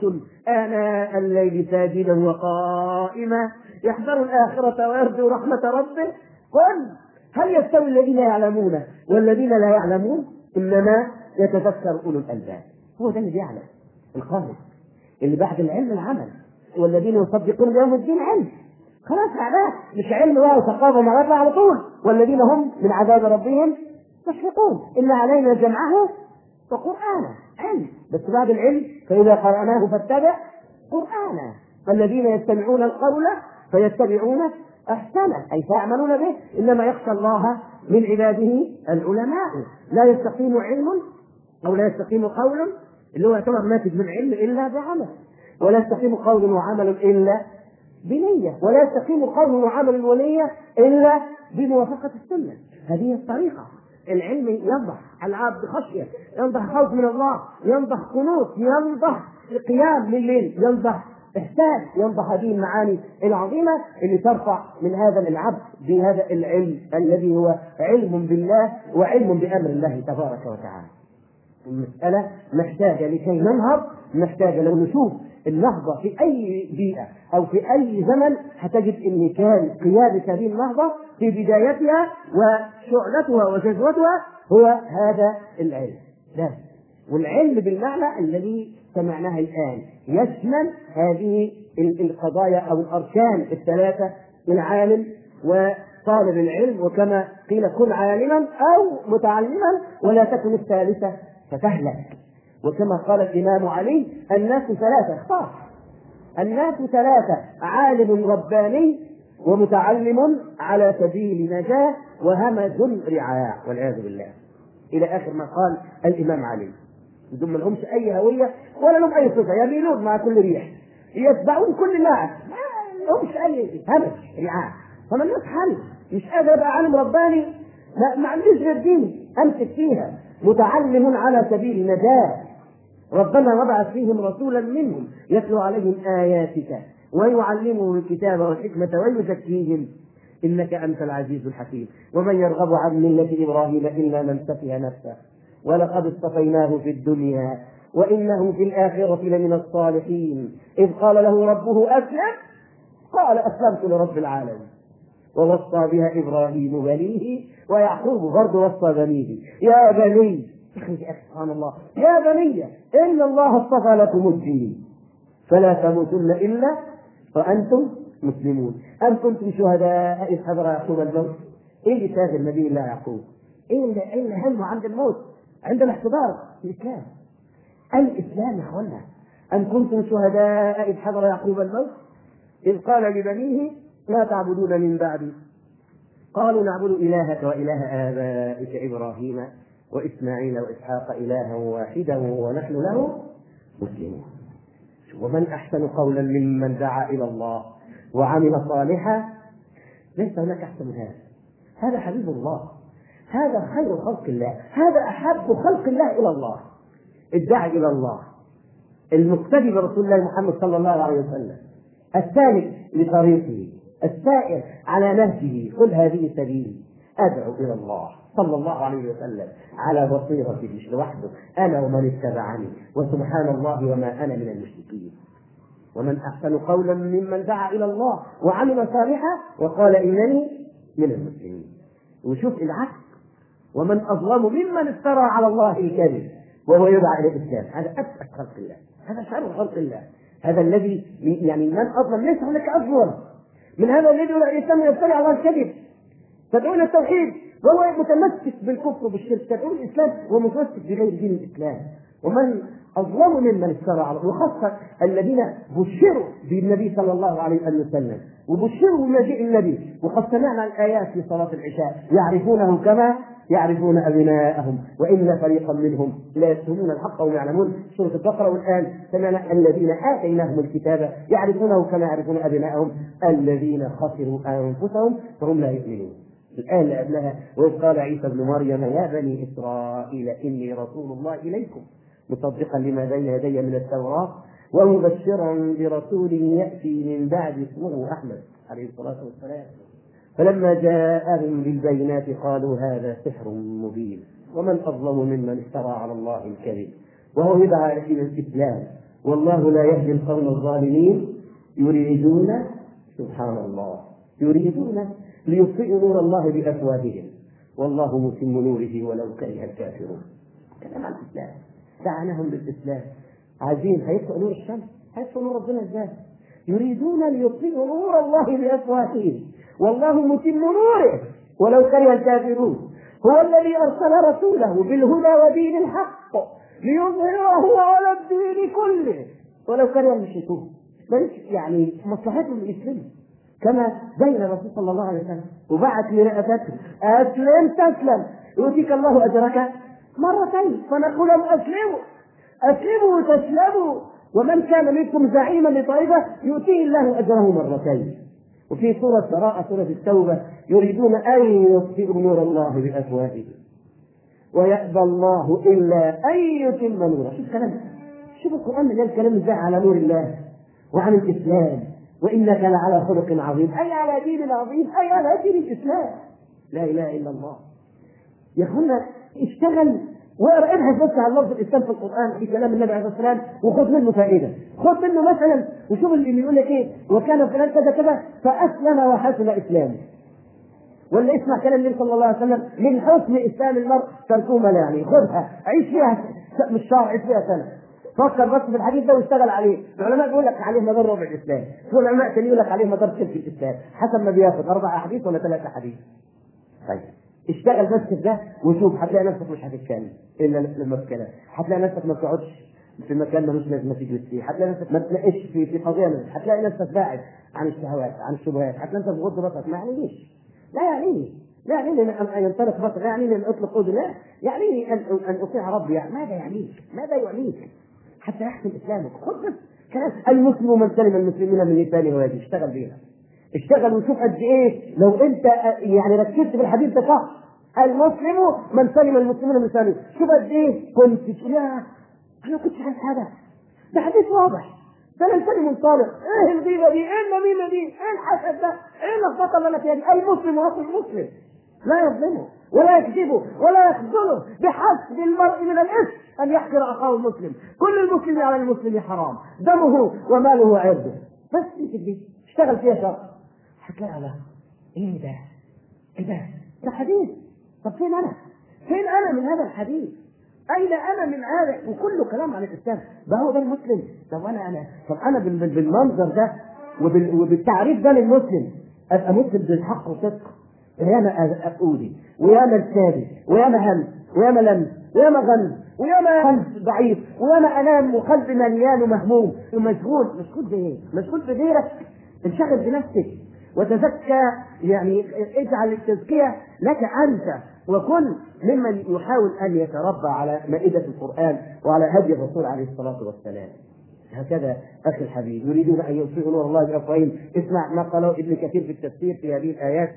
آناء الليل ساجدا وقائما يحذر الآخرة ويرجو رحمة ربه قل هل يستوي الذين يعلمون والذين لا يعلمون إنما يتذكر أولو الألباب. هو ده اللي بيعلم القانت اللي بعد العلم العمل، والذين يصدقون بيوم الدين علم. خلاص عباد مش علم بقى وثقافه ومعرفه على طول. والذين هم من عذاب ربهم مشفقون إن علينا جمعه وقرآنه. علم بس بعد العلم فإذا قرأناه فاتبع قرآنه. فالذين يستمعون القول فيتبعون أحسنه أي فيعملون به. إنما يخشى الله من عباده العلماء. لا يستقيم علم أو لا يستقيم قول اللي هو يعتبر ناتج من علم إلا بعمل، ولا يستقيم قول وعمل إلا بنية، ولا يستقيم قول وعمل ونية إلا بموافقة السنة. هذه الطريقة. العلم ينضح العبد خشية، ينضح خوف من الله، ينضح قنوط، ينضح قيام لليل، ينضح إحسان، ينضح هذه المعاني العظيمة اللي ترفع من هذا العبد بهذا العلم الذي هو علم بالله وعلم بأمر الله تبارك وتعالى. المسألة محتاجة لكي ننهض، محتاجة لو نشوف النهضة في أي بيئة أو في أي زمن هتجد إن كان قيادة هذه النهضة في بدايتها وشعلتها وجذوتها هو هذا العلم. لا. والعلم بالمعنى الذي سمعناه الآن يشمل هذه القضايا أو الأركان الثلاثة: العالم وطالب العلم، وكما قيل كن عالما أو متعلما ولا تكن الثالثة فتهلك. وكما قال الإمام علي: الناس ثلاثة، اختار الناس ثلاثة: عالم رباني ومتعلم على سبيل نجاة وهمج رعاع، والعياذ بالله، إلى آخر ما قال الإمام علي. بدون ما لهمش أي هوية ولا لهم أي صفة، يميلون مع كل ريح، يتبعون كل ناعم، ما لهمش أي همج رعاع. فمن الناس حل مش قادر أبقى عالم رباني، ما عنديش غير دين أمسك فيها، متعلم على سبيل نجاة، ربنا وضع فيهم رسولا منهم يتلو عليهم آياتك ويعلمهم الكتاب والحكمة ويزكيهم إنك أنت العزيز الحكيم. ومن يرغب عن ملة إبراهيم إلا من سفه نفسه ولقد اصطفيناه في الدنيا وإنه في الآخرة لمن الصالحين. إذ قال له ربه أسلم قال أسلمت لرب العالمين. ووصى بها إبراهيم بنيه ويعقوب برضه وصى بنيه: يا بني، سبحان الله، يا بني إن الله اصطفى لكم الدين فلا تموتن إلا وأنتم مسلمون. أم كنتم شهداء إذ حضر يعقوب الموت؟ إيه اللي شاغل نبي الله يعقوب؟ إيه اللي همه عند الموت، عند الاحتضار؟ الإسلام. الإسلام يا أخوانا. أم كنتم شهداء إذ حضر يعقوب الموت إذ قال لبنيه لا تعبدون من بعدي قالوا نعبد إلهك وإله آبائك إبراهيم وإسماعيل وإسحاق إلها واحدا ونحن له مسلمون. ومن أحسن قولا ممن دعا إلى الله وعمل صالحا. ليس هناك أحسن من هذا. هذا حبيب الله، هذا خير خلق الله، هذا أحب خلق الله إلى الله، الداعي إلى الله، المقتدي برسول الله محمد صلى الله عليه وسلم، السالك لطريقه، السائر على نهجه. قل هذه سبيلي أدعو إلى الله صلى الله عليه وسلم على بصيرة، مش لوحده، أنا ومن اتبعني وسبحان الله وما أنا من المشركين. ومن أحسن قولا ممن دعا إلى الله وعمل صالحا وقال إنني من المسلمين. وشوف العكس، ومن أظلم ممن افترى على الله الكذب وهو يدعى إلى الإسلام. هذا أسأل خلق الله، هذا شر خلق الله، هذا الذي يعني من أظلم. ليس هناك أظلم من هذا الذي يدعى الإسلام ويفترى على الله الكذب. تدعو إلى التوحيد وهو متمسك بالكفر وبالشرك، تدعو الإسلام وهو متمسك بغير دين الإسلام. ومن أظلم ممن افترى على الله، وخاصة الذين بشروا بالنبي صلى الله عليه وسلم وبشروا بمجيء النبي. وقد سمعنا الآيات في صلاة العشاء يعرفونه كما يعرفون أبناءهم وإن فريقا منهم لا يكتمون الحق وهم يعلمون. سورة البقرة. والآن سمعنا الذين آتيناهم الكتاب يعرفونه كما يعرفون أبناءهم الذين خسروا أنفسهم فهم لا يؤمنون. الآن قبلها وإذ قال عيسى ابن مريم يا بني إسرائيل إني رسول الله إليكم مصدقا لما بين يدي من التوراة ومبشرا برسول يأتي من بعد اسمه أحمد عليه الصلاة والسلام. فلما جاءهم بالبينات قالوا هذا سحر مبين ومن أظلم ممن افترى على الله الكذب وهو يدعى إلى الإسلام والله لا يهدي القوم الظالمين يريدون سبحان الله يريدون ليطفئوا نور الله بأفواههم والله متم نوره ولو كره الكافرون. كلام عن الإسلام، دعاناهم للإسلام. عايزين هيطفئوا نور الشمس، هيطفئوا نور ربنا ازاي؟ يريدون ليطفئوا نور الله بأفواههم والله متم نوره ولو كره الكافرون. هو الذي أرسل رسوله بالهدى ودين الحق ليظهره على الدين كله ولو كره المشركون. يعني مصلحتهم الإسلام كما بين الرسول صلى الله عليه وسلم وبعث لرئاسته أسلم تسلم يؤتيك الله أجرك مرتين. فنقول لهم أسلموا أسلموا وتسلموا ومن كان منكم زعيما لطائفة يؤتيه الله أجره مرتين. وفي سورة براءة سورة التوبة يريدون أن يطفئوا نور الله بأفواههم ويأبى الله إلا أن يتم نوره. شوف الكلام، شوف القرآن مليان كلام ازاي على نور الله وعن الإسلام وإنك لعلى خلق عظيم أي على دين عظيم أي على دين الإسلام. لا إله إلا الله. يا أخوانا اشتغل واقرا ابحث بس عن لفظ الإسلام في القرآن في كلام النبي عليه الصلاة والسلام وخذ منه فائدة. خذ منه مثلا وشوف اللي يقول لك ايه وكان فلان كذا كذا فأسلم وحسن إسلامه. ولا اسمع كلام النبي صلى الله عليه وسلم من حسن إسلام المرء تركه ما لا يعني. خذها عيش فيها مش شهر عيش فيها سنة. فكر بس في الحديث ده واشتغل عليه. العلماء بيقول لك عليه مدار ربع الإسلام، في العلماء ثاني يقول لك عليه مدار ثلث الإسلام حسب ما بياخذ أربع أحاديث ولا ثلاث أحاديث. طيب اشتغل بس في ده وشوف هتلاقي نفسك مش هتتكلم الا لما تتكلم. هتلاقي نفسك ما تقعدش في مكان ملوش لازمه تجلس فيه. هتلاقي نفسك ما تناقش في في قضيه منه. هتلاقي نفسك بعد عن الشهوات عن الشبهات. هتلاقي نفسك بغض بصرك. ما يعنيش لا يعنيني لا يعنيني ان ينطلق بصري لا يعنيني ان اطلق اذن لا يعنيني ان ان اطيع ربي. يعني ماذا يعنيك؟ ماذا يعنيك حتى يحسن اسلامك؟ خذ بس كلام المسلم من سلم المسلمين من لسانه ويده. اشتغل بيها اشتغل وشوف قد ايه لو انت يعني ركزت في الحديث ده صح. المسلم من سلم المسلمين من لسانه. شوف قد ايه كنت تقول يا انا كنت عارف هذا ده حديث واضح. ده الانسان منطلق. ايه الغيبه دي؟ ايه النميمه دي؟ ايه الحسد ده؟ ايه اللخبطه اللي انا فيها دي؟ المسلم اصل المسلم لا يظلمه ولا يكذبه ولا يخذله. بحسب المرء من الاثم ان يحقر اخاه المسلم. كل المسلم على المسلم حرام دمه وماله وعرضه. بس انت دي اشتغل فيها شر هتلاقي على ايه ده؟ ايه ده؟ ده حديث. طب فين انا؟ فين انا من هذا الحديث؟ اين انا من هذا؟ وكله كلام عن الاسلام. ده هو ده المسلم. طب انا انا طب انا بالمنظر ده وبالتعريف ده للمسلم ابقى مسلم بالحق وصدق. يا انا اقولي ويا انا الكاذب ويا انا هم وياما لم وياما غم وياما قلب ضعيف وياما انام وقلب مليان ومهموم ومشغول. مشغول بايه؟ مشغول بغيرك. انشغل بنفسك وتزكى، يعني اجعل التزكيه لك انت، وكن ممن يحاول ان يتربى على مائده القران وعلى هدي الرسول عليه الصلاه والسلام. هكذا اخي الحبيب يريدون ان يطفئوا نور الله بافواههم. اسمع ما قاله ابن كثير في التفسير في هذه الايات.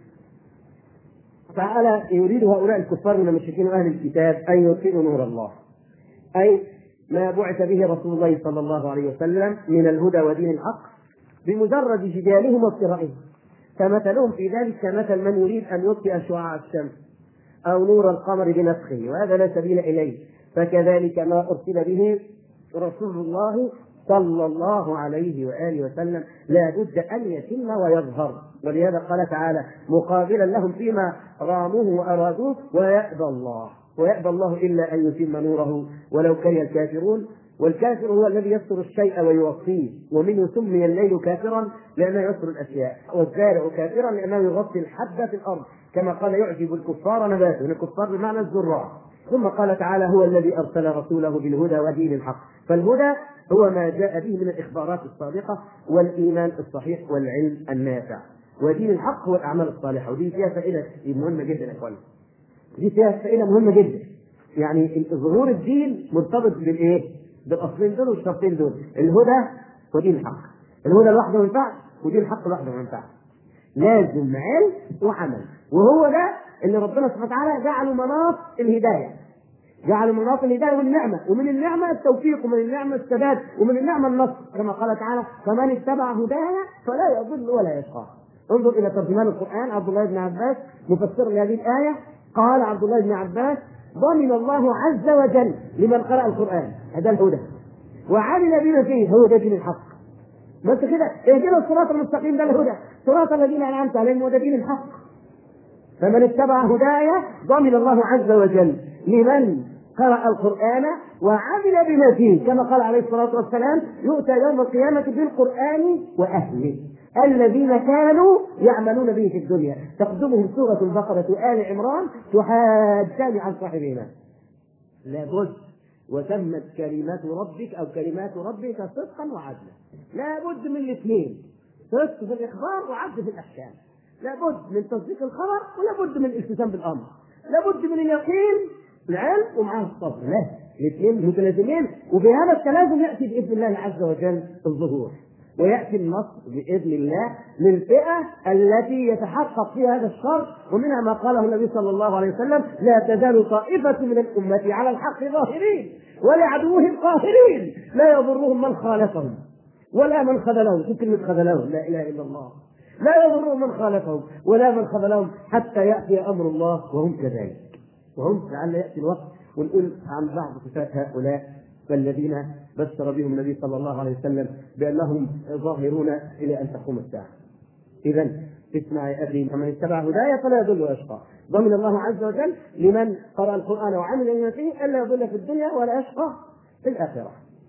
تعالى يريد هؤلاء الكفار من المشركين واهل الكتاب ان يطفئوا نور الله، اي ما بعث به رسول الله صلى الله عليه وسلم من الهدى ودين الحق بمجرد جدالهم وافترائهم. فمثلهم في ذلك كمثل من يريد ان يطفئ شعاع الشمس او نور القمر بنفخه، وهذا لا سبيل اليه. فكذلك ما ارسل به رسول الله صلى الله عليه واله وسلم لا بد ان يتم ويظهر. ولهذا قال تعالى مقابلا لهم فيما راموه وارادوه: ويأبى الله ويأبى الله الا ان يتم نوره ولو كره الكافرون. والكافر هو الذي يستر الشيء ويوصيه، ومنه سمي الليل كافرا لانه يستر الاشياء، والزارع كافرا لانه يغطي الحبه في الارض، كما قال يعجب الكفار نباته، الكفار بمعنى الزراع. ثم قال تعالى هو الذي ارسل رسوله بالهدى ودين الحق. فالهدى هو ما جاء به من الاخبارات الصادقه والايمان الصحيح والعلم النافع، ودين الحق هو الاعمال الصالحه. ودي فيها فائده مهمه جدا يا اخواني، دي فيها فائده مهمه جدا. يعني ظهور الدين مرتبط بالايه؟ بالاصلين دول والشرطين دول: الهدى ودين الحق. الهدى لوحده ما ينفعش، ودين الحق لوحده ما ينفعش، لازم علم وعمل. وهو ده اللي ربنا سبحانه وتعالى جعله مناط الهدايه، جعل مناط الهدايه والنعمه، ومن النعمه التوفيق، ومن النعمه السداد، ومن النعمه النصر، كما قال تعالى فمن اتبع هدايا فلا يضل ولا يشقى. انظر الى ترجمان القران عبد الله بن عباس مفسر لهذه الايه. قال عبد الله بن عباس: ضمن الله عز وجل لمن قرأ القرآن هذا الهدى وعمل بما فيه، هو ده دين الحق. بس كده اهدنا الصراط المستقيم، ده الهدى، صراط الذين أنعمت عليهم، وده دين الحق. فمن اتبع هدايا ضمن الله عز وجل لمن قرأ القرآن وعمل بما فيه، كما قال عليه الصلاة والسلام: يؤتى يوم القيامة بالقرآن وأهله الذين كانوا يعملون به في الدنيا. تقدمهم سورة البقرة وآل عمران تحاجان عن صاحبهما. لابد وتمت كلمات ربك أو كلمات ربك صدقا وعدلا. لابد من الاثنين، صدق في الإخبار وعدل في الأحكام. لابد من تصديق الخبر ولابد من الالتزام بالأمر. لابد من اليقين العلم ومعه الصبر. لا، الاثنين متلازمين، وبهذا التلازم يأتي بإذن الله عز وجل الظهور، ويأتي النصر بإذن الله للفئة التي يتحقق فيها هذا الشر. ومنها ما قاله النبي صلى الله عليه وسلم: لا تزال طائفة من الأمة على الحق ظاهرين ولعدوهم قاهرين لا يضرهم من خالفهم ولا من خذلهم. شوف كلمة خذلهم، لا إله إلا الله. لا يضرهم من خالفهم ولا من خذلهم حتى يأتي أمر الله وهم كذلك. وهم لعل يأتي الوقت ونقول عن بعض صفات هؤلاء فالذين بشر بهم النبي صلى الله عليه وسلم بأنهم ظاهرون إلى أن تقوم الساعة. إذن اسمع يا أخي: فمن اتبع هدايا فلا يضل ويشقى. ضمن الله عز وجل لمن قرأ القرآن وعمل بما فيه ألا يضل في الدنيا ولا يشقى في الآخرة.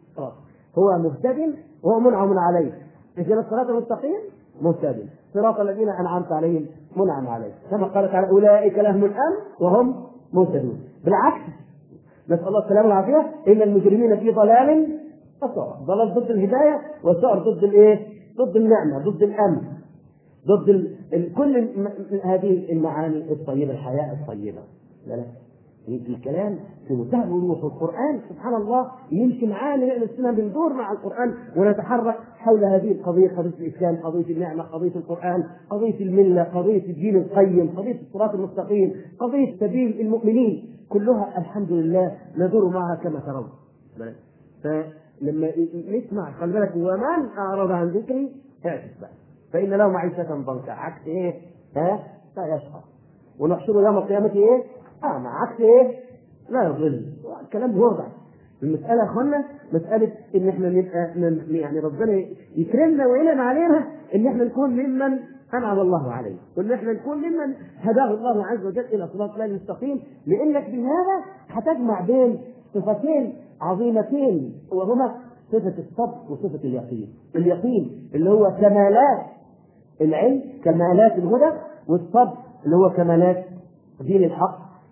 هو مهتد وهو منعم عليه. اهدنا الصراط المستقيم، مهتد، صراط الذين أنعمت عليهم منعم عليه، كما قال تعالى: أولئك لهم الأمن وهم مهتدون. بالعكس، نسأل الله السلامة والعافية، إن المجرمين في ضلال وسعر. ضلال ضد الهداية، وسعر ضد الإيه؟ ضد النعمة، ضد الأمن، ضد ال... ال... كل الم... هذه المعاني الطيبة، الحياة الطيبة. لا لا الكلام في منتهى الوضوح، القرآن سبحان الله يمشي معانا، نحن السنة بندور مع القرآن ونتحرك حول هذه القضية: قضية الإسلام، قضية النعمة، قضية القرآن، قضية الملة، قضية الدين القيم، قضية الصراط المستقيم، قضية سبيل المؤمنين، كلها الحمد لله ندور معها كما ترون. فلما نسمع خلي بالك: ومن أعرض عن ذكري اعتز بقى فإن له معيشة ضنكا. عكس إيه؟ ها؟ لا يشقى. ونحشره يوم القيامة إيه؟ آه مع عكس إيه؟ لا يضل. الكلام واضح. المسألة يا أخوانا مسألة إن إحنا نبقى يعني ربنا يكرمنا وينعم علينا إن إحنا نكون ممن أنعم الله عليه، وإن إحنا نكون ممن هداه الله عز وجل إلى صراط الله المستقيم. لأنك بهذا هتجمع بين صفتين عظيمتين، وهما صفة الصبر وصفة اليقين. اليقين اللي هو كمالات العلم، كمالات الهدى، والصبر اللي هو كمالات دين الحق،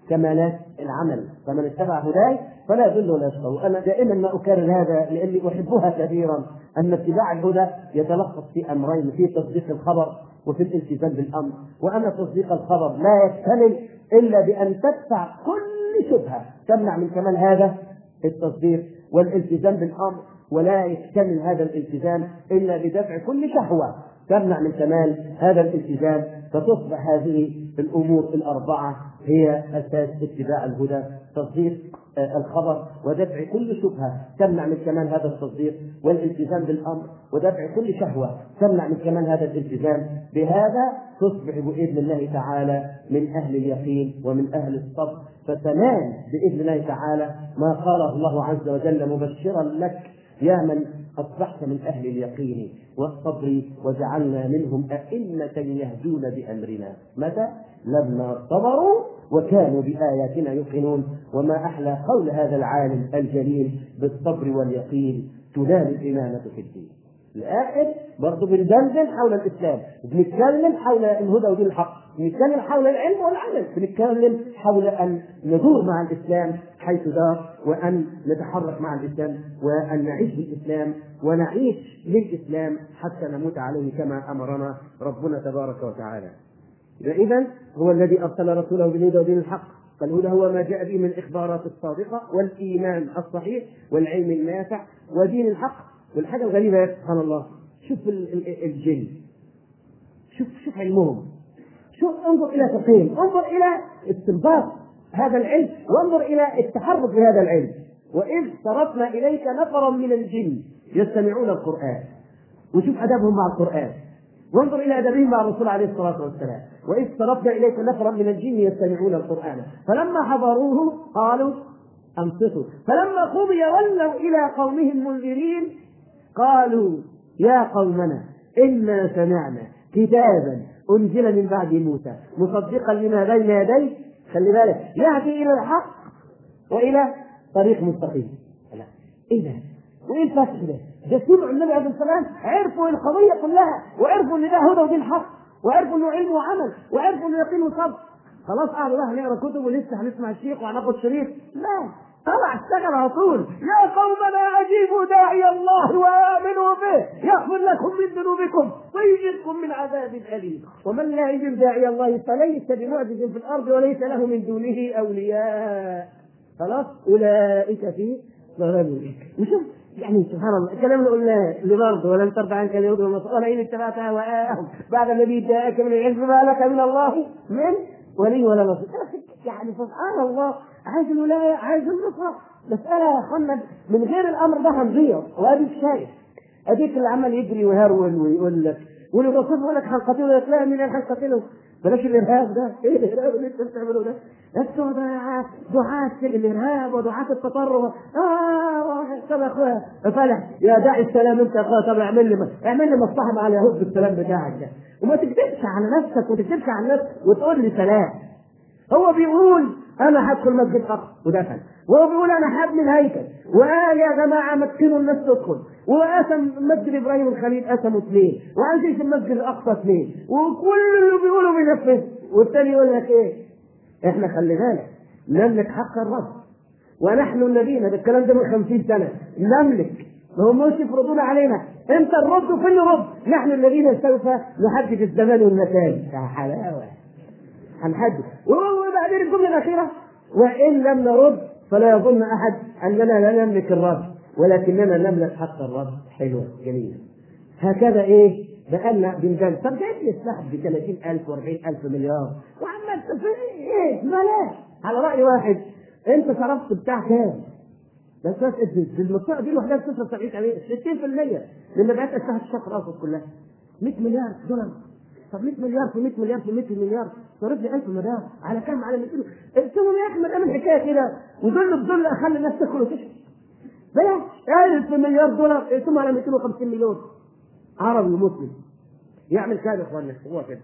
كمالات العمل، فمن اتبع هداي فلا يضل ولا يشقى. وانا دائما ما اكرر هذا لاني احبها كثيرا، ان اتباع الهدى يتلخص في امرين: في تصديق الخبر وفي الالتزام بالامر. واما تصديق الخبر لا يكتمل الا بان تدفع كل شبهه تمنع من كمال هذا التصديق، والالتزام بالامر ولا يكتمل هذا الالتزام الا بدفع كل شهوه تمنع من كمال هذا الالتزام. فتصبح هذه الامور الاربعه هي اساس اتباع الهدى: تصديق الخبر، ودفع كل شبهه تمنع من كمال هذا التصديق، والالتزام بالامر، ودفع كل شهوه تمنع من كمال هذا الالتزام. بهذا تصبح باذن الله تعالى من اهل اليقين ومن اهل الصبر، فتنال باذن الله تعالى ما قاله الله عز وجل مبشرا لك: يا من أصبحت من أهل اليقين والصبر وجعلنا منهم أئمة يهدون بأمرنا. متى؟ لما صبروا وكانوا بآياتنا يوقنون. وما أحلى قول هذا العالم الجليل: بالصبر واليقين تنال الإمامة في الدين. الآخر برضو بندندن حول الإسلام، بنتكلم حول الهدى ودين الحق، بنتكلم حول العلم والعمل، بنتكلم حول أن ندور مع الإسلام حيث دار، وأن نتحرك مع الإسلام، وأن نعيش بالإسلام ونعيش للإسلام حتى نموت عليه كما أمرنا ربنا تبارك وتعالى. إذن هو الذي أرسل رسوله بالهدى ودين الحق. فالهدى هو ما جاء به من الإخبارات الصادقة والإيمان الصحيح والعلم النافع ودين الحق. والحاجة الغريبة يا سبحان الله، شوف الجن، شوف شوف علمهم، شوف انظر إلى فقههم، انظر إلى استنباط هذا العلم، وانظر إلى التحرك بهذا العلم. وإذ صرفنا إليك نفرا من الجن يستمعون القرآن، وشوف أدبهم مع القرآن، وانظر إلى أدبهم مع الرسول عليه الصلاة والسلام. وإذ صرفنا إليك نفرا من الجن يستمعون القرآن فلما حضروه قالوا أنصتوا فلما قضي ولوا إلى قومهم منذرين قالوا يا قومنا إنا سمعنا كتابا أنزل من بعد موسى مصدقا لما بين يديه، خلي بالك، يهدي إلى الحق وإلى طريق مستقيم. إيه ده؟ وإيه الفتح ده؟ ده سمعوا النبي عليه السلام، عرفوا القضية كلها، وعرفوا إن ده هدى ودين الحق، وعرفوا إنه علم وعمل، وعرفوا إنه يقين وصبر. خلاص قاعدوا بقى نقرا كتب ولسه هنسمع الشيخ وهناخد شريط؟ لا، طلع اشتغل على طول. يا قومنا أجيبوا داعي الله وآمنوا به يغفر لكم من ذنوبكم ويجركم من عذاب أليم. ومن لا يجب داعي الله فليس بمعجز في الأرض وليس له من دونه أولياء. خلاص أولئك في ضلال. وشوف يعني سبحان الله الكلام اللي قلناه اللي برضه ولن ترضى عنك اليهود والنصارى ولئن اتبعت أهواءهم بعد الذي جاءك من العلم ما لك من الله من ولي ولا نصير. يعني سبحان الله، عايز الولاية عايز النصرة، مسألة يا أخوانا من غير الأمر ده هنضيع. وأديك شايف أديك اللي عمال يجري ويهرول ويقول لك والرسول يقول لك هنقتله، لا من هنقتله، بلاش الإرهاب ده. إيه الإرهاب اللي أنت بتعمله ده؟ أنتوا دعاة الإرهاب ودعاة التطرف. آه طب يا أخويا فلح يا داعي السلام أنت يا أخويا، طب اعمل لي اعمل لي مصلحة مع اليهود بالسلام بتاعك ده، وما تكذبش على نفسك وتكذبش على الناس وتقول لي سلام. هو بيقول أنا هدخل مسجد الأقصى ودخل، وهو بيقول أنا هبني الهيكل، وقال يا جماعة مكنوا الناس تدخل، وقسم مسجد إبراهيم الخليل قسموا اثنين، وعايزين في المسجد الأقصى اثنين، وكل اللي بيقولوا بينفذ. والتاني يقول لك إيه؟ إحنا خلي بالك نملك حق الرد، ونحن الذين ده الكلام ده من خمسين سنة نملك، ما هم مش يفرضون علينا أنت الرد وفين الرد؟ نحن الذين سوف نحدد الزمان والمكان. يا حلاوة هنحدد. وبعدين الجملة الأخيرة وإن لم نرد فلا يظن أحد أننا لا نملك الرد ولكننا نملك حق الرد. حلوة جميلة. هكذا إيه بقالنا بنجان. طب جايب يسلحب ب ثلاثين ألف وأربعين ألف مليار وعمال إيه بلاش. على رأي واحد أنت صرفت بتاع كام؟ بس المنطقة دي لوحدها بتصرف سبعين عليه ستين بالمية من مبيعات أسلحة الشرق الأوسط كلها مئة مليار دولار. طب مئة مليار في مئة مليار في مئة مليار صرف لي ألف مليار على كم؟ على مئتين. قلتوا يا احمد اعمل حكايه كده وذل بذل اخلي الناس تاكل وتشرب بلاش. ألف مليار دولار قلتوا على مئتين وخمسين مليون عربي ومسلم يعمل كده يا اخوانا. هو كده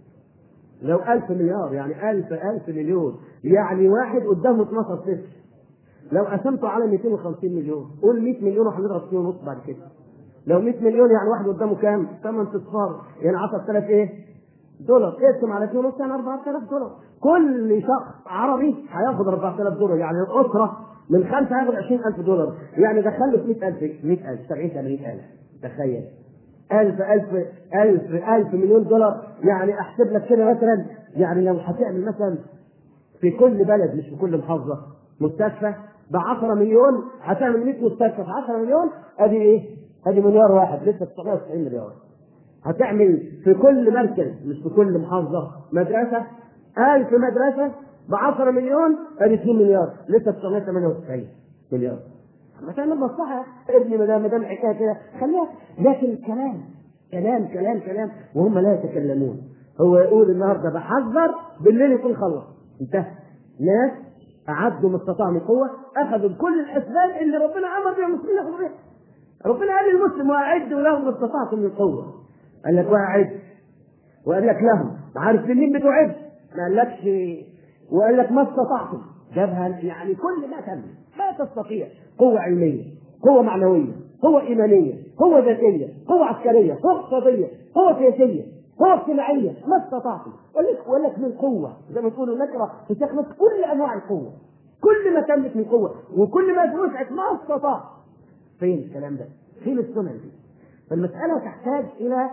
لو ألف مليار يعني ألف ألف مليون يعني واحد قدامه اثناشر صفر. لو قسمته على مئتين وخمسين مليون قول مئة مليون وهنضرب فيه ونص بعد كده. لو مئة مليون يعني واحد قدامه كام؟ ثمانية اصفار يعني عشرة آلاف ايه دولار، اقسم على اثنين ونص يعني أربعة آلاف دولار. كل شخص عربي هياخد أربعة آلاف دولار، يعني الاسره من خمسه هياخد عشرين ألف دولار، يعني دخله في مئة ألف مئة ألف سبعين ثمانين ألف. تخيل ألف ألف ألف ألف مليون دولار، يعني أحسب لك كده مثلا، يعني لو هتعمل مثلا في كل بلد مش في كل محافظة مستشفى ب عشرة مليون، هتعمل مئة مستشفى ب عشرة مليون، ادي ايه؟ ادي مليار واحد، لسه تسعمائة وتسعين مليار. هتعمل في كل مركز مش في كل محافظة مدرسة ألف مدرسة ب عشرة مليون، ادي اثنين مليار، لسه تسعمائة وثمانية وتسعين مليار. ما تعمل مصلحة ابني، ما دام ما دام حكاية كده خليها، لكن كلام كلام كلام كلام وهم لا يتكلمون. هو يقول النهارده بحذر، بالليل يكون خلص انتهى. ناس أعدوا ما استطاعوا من قوة، أخذوا كل الأسباب اللي ربنا أمر بها المسلمين يأخذوا بها. ربنا قال للمسلم وأعدوا لهم ما استطعتم من قوة، قال لك وأعد، وقال لك لهم عارف منين بتعد، ما قالكش، وقال لك ما استطعتم، جابها يعني كل ما تم ما تستطيع، قوة علمية، قوة معنوية، قوة إيمانية، قوة ذاتية، قوة عسكرية، قوة اقتصادية، قوة سياسية، قوة اجتماعية، ما استطعتم. وقال لك من قوة زي ما تقولوا نكرة تستخدم كل أنواع القوة، كل ما تملك من قوة وكل ما توسعت ما استطاع. فين الكلام ده؟ فين السنة دي؟ فالمسألة تحتاج إلى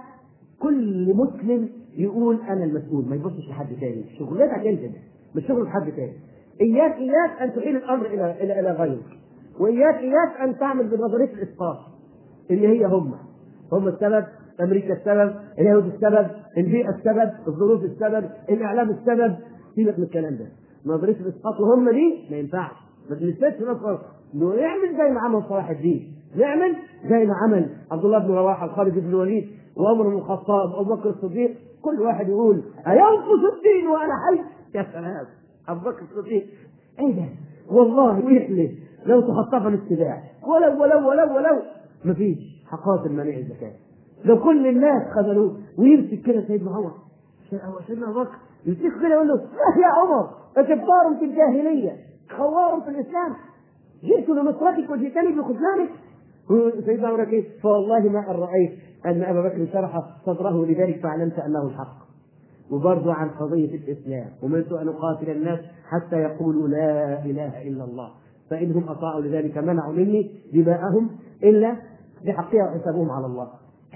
كل مسلم يقول أنا المسؤول، ما يبصش لحد تاني، شغلتك أنت مش شغل حد تاني. إياك إياك أن تحيل الأمر إلى إلى إلى غيرك، وإياك إياك أن تعمل بنظرية الإسقاط اللي هي هم هم السبب، أمريكا السبب، اليهود السبب، البيئة السبب، الظروف السبب، الإعلام السبب. سيبك من الكلام ده، نظرية الإسقاط وهم دي ما ينفعش، ما تنسيش نفسك. نعمل زي ما عمل صلاح الدين، نعمل زي ما عمل عبد الله بن رواحه، خالد بن الوليد، وعمر بن الخطاب، ابو بكر الصديق. كل واحد يقول اينقص الدين وانا حي؟ يا سلام، ابو بكر الصديق ايه ده؟ والله ويحلف لو تخطفني السباع، ولو ولو ولو ولو مفيش حقات منيع الزكاه. لو كل الناس خذلوه ويمسك كده سيدنا عمر، سيدنا ابو بكر يمسك كده يقول له يا عمر كفار في الجاهليه خوار في الاسلام، جئت لنصرتك وجئتني بخذلانك. سيدنا عمر كيف؟ فوالله ما ان رايت ان ابا بكر شرح صدره لذلك فاعلمت انه الحق. وبرضه عن قضيه الاسلام، ومرت ان اقاتل الناس حتى يقولوا لا اله الا الله، فانهم اطاعوا لذلك منعوا مني دماءهم الا بحقها وحسابهم على الله.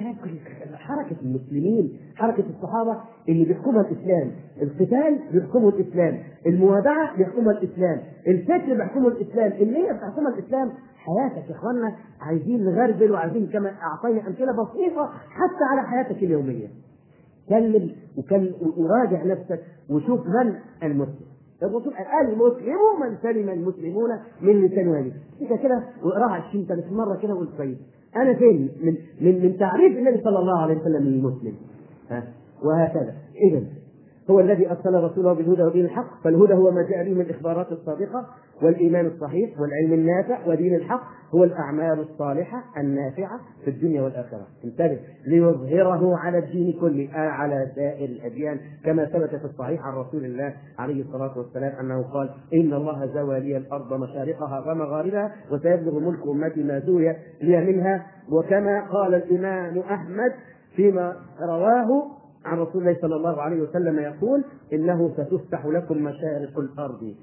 حركة المسلمين، حركة الصحابة اللي بيحكمها الإسلام، القتال بيحكمه الإسلام، الموادعة بيحكمها الإسلام، الفكر بيحكمه الإسلام، النية بيحكمها الإسلام. حياتك يا إخوانا عايزين نغربل، وعايزين كما أعطينا أمثلة بسيطة حتى على حياتك اليومية. كلم وكلم وراجع نفسك وشوف من المسلم. الرسول قال المسلم من سلم المسلمون من لسانه ويده. كده كده واقراها عشرين ثلاثين مرة كده وقول كويس أنا فين من من من تعريف النبي صلى الله عليه وسلم للمسلم. ها وهكذا. إذا هو الذي أرسل رسوله بالهدى ودين الحق، فالهدى هو ما جاء به من الإخبارات الصادقة والإيمان الصحيح والعلم النافع، ودين الحق هو الأعمال الصالحة النافعة في الدنيا والآخرة. انتبه، ليظهره على الدين كله، آه على سائر الأديان، كما ثبت في الصحيح عن رسول الله عليه الصلاة والسلام أنه قال إن الله زوى لي الأرض مشارقها ومغاربها وسيبلغ ملك أمتي ما زوي لي منها. وكما قال الإمام أحمد فيما رواه عن رسول الله صلى الله عليه وسلم يقول إنه ستفتح لكم مشارق الأرض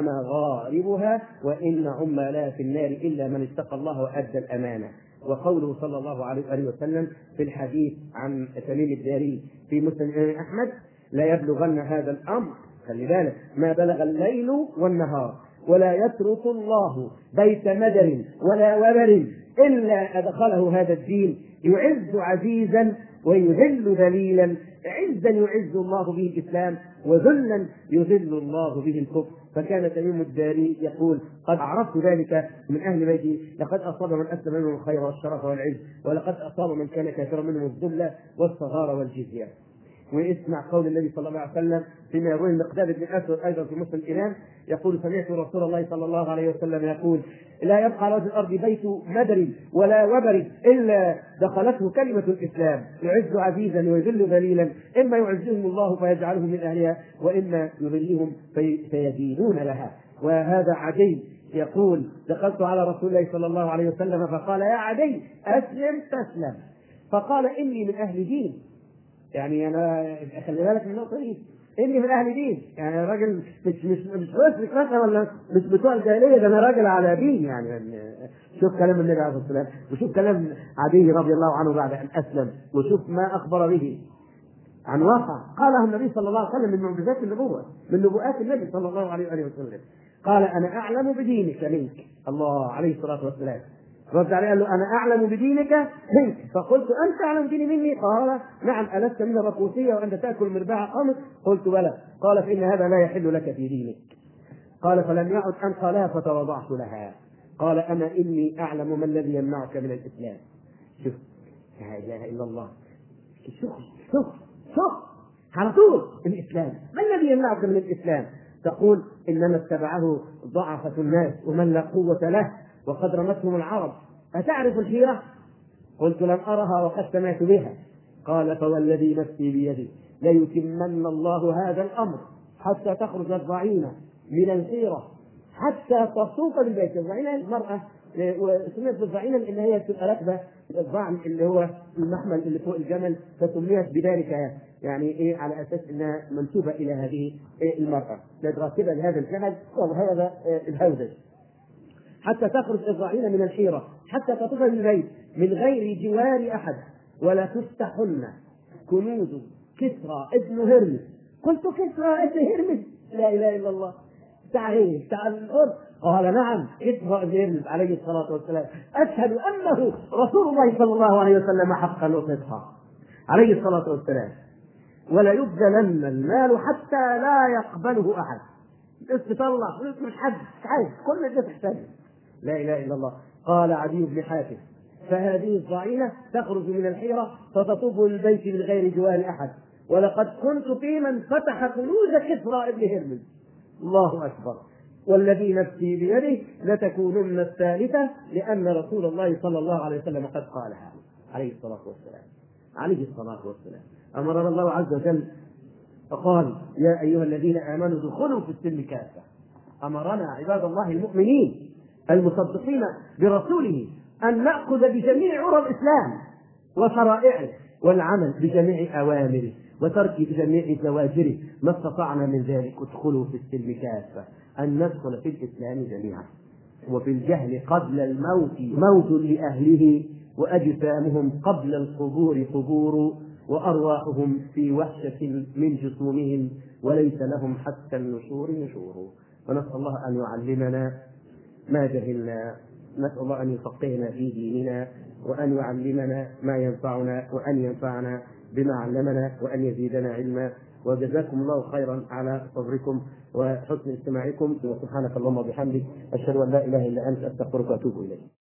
ومغاربها وإن عما لا في النار إلا من اتقى الله وأدى الأمانة. وقوله صلى الله عليه وسلم في الحديث عن تميم الداري في مسند أحمد لا يبلغن هذا الأمر، خلي بالك، ما بلغ الليل والنهار ولا يترك الله بيت مدر ولا وبر إلا أدخله هذا الدين يعز عزيزا ويذل ذليلا، عزا يعز الله به الإسلام وذلا يذل الله به الكفر. فكان تميم الداري يقول قد عرفت ذلك من أهل بيتي، لقد أصاب من أسلم منهم الخير والشرف والعز، ولقد أصاب من كان كافرا منهم الذل والصغار والجزية. واسمع قول النبي صلى الله عليه وسلم فيما يروي المقداد بن أسود أيضا في مسلم الإمام يقول سمعت رسول الله صلى الله عليه وسلم يقول لا يبقى على وجه الأرض بيت مدر ولا وبر إلا دخلته كلمة الإسلام يعز عزيزا ويذل ذليلا، إما يعزهم الله فيجعلهم من أهلها وإما يذلهم فيدينون لها. وهذا عدي يقول دخلت على رسول الله صلى الله عليه وسلم فقال يا عدي أسلم تسلم، فقال إني من أهل دين يعني انا خلي بالك من النقطه دي، اني من اهل دين، يعني راجل مش مش مش مشرك مثلا ولا مش بتوع الجاهليه، ده انا راجل على دين. يعني شوف كلام النبي عليه الصلاه والسلام، وشوف كلام عدي رضي الله عنه بعد ان اسلم، وشوف ما اخبر به عن واقع قاله النبي صلى الله عليه وسلم من معجزات النبوه، من نبوءات النبي صلى الله عليه واله وسلم. قال انا اعلم بدينك منك، الله عليه الصلاه والسلام رد عليه قال له انا اعلم بدينك منك، فقلت انت اعلم ديني مني؟ قال نعم، الست من الرقوسيه وانت تاكل مرباع قمص؟ قلت بلى. قال فان هذا لا يحل لك في دينك. قال فلم يعد ان قالها فتوضعت لها. قال اما اني اعلم ما الذي يمنعك من الاسلام. شوف، لا اله الا الله، شوف شوف شوف على طول الاسلام، ما الذي يمنعك من الاسلام؟ تقول انما اتبعه ضعفة الناس ومن لا قوة له وقد رمتهم العرب، أتعرف الحيرة؟ قلت لم أرها وقد سمعت بها. قال فوالذي نفسي بيده ليتمن الله هذا الأمر حتى تخرج الضعينة من الحيرة حتى تطوف بالبيت. الضعينة المرأة، وسميت بالضعينة اللي هي تبقى راكبة الضعن اللي هو المحمل اللي فوق الجمل، فسميت بذلك يعني ايه على اساس انها منسوبة الى هذه إيه المرأة، راكبة لهذا الجمل وهذا إيه الهودج، حتى تخرج الضعينة من الحيرة حتى تطوف بالبيت من غير جوار أحد، ولا تفتحن كنوز كسرى ابن هرمز. قلت كسرى ابن هرمز؟ لا إله إلا الله، تعال تعال الأرض. قال نعم، كسرى ابن هرمز عليه الصلاة والسلام، أشهد أنه رسول الله صلى الله عليه وسلم حقا وصدقا عليه الصلاة والسلام. ولا يبذلن المال حتى لا يقبله أحد، بس تطلع فلوس مش حد مش عايز، كل الناس تحتاج. لا اله الا الله. قال عدي بن حاتم فهذه الضعينة تخرج من الحيرة فتطوف البيت من غير جوار احد، ولقد كنت في من فتح كنوز كسرى ابن هرمز. الله اكبر، والذي نفسي بيده لتكونن الثالثة، لان رسول الله صلى الله عليه وسلم قد قالها عليه الصلاة والسلام عليه الصلاة والسلام. امرنا الله عز وجل فقال يا ايها الذين امنوا ادخلوا في السلم كافة. امرنا عباد الله المؤمنين المصدقين برسوله أن نأخذ بجميع عرى الإسلام وشرائعه والعمل بجميع أوامره وترك بجميع زواجره ما استطعنا من ذلك. ادخلوا في السلم كافة، أن ندخل في الإسلام جميعا. وفي الجهل قبل الموت موت لأهله، وأجسامهم قبل القبور قبور، وأرواحهم في وحشة من جسومهم، وليس لهم حتى النشور نشور. ونسأل الله أن يعلمنا ما جهلنا، نسأل الله أن يفقهنا في ديننا، وأن يعلمنا ما ينفعنا، وأن ينفعنا بما علمنا، وأن يزيدنا علما. وجزاكم الله خيرا على صبركم وحسن استماعكم، وسبحانك اللهم وبحمدك أشهد أن لا إله إلا أنت أستغفرك وأتوب إليك.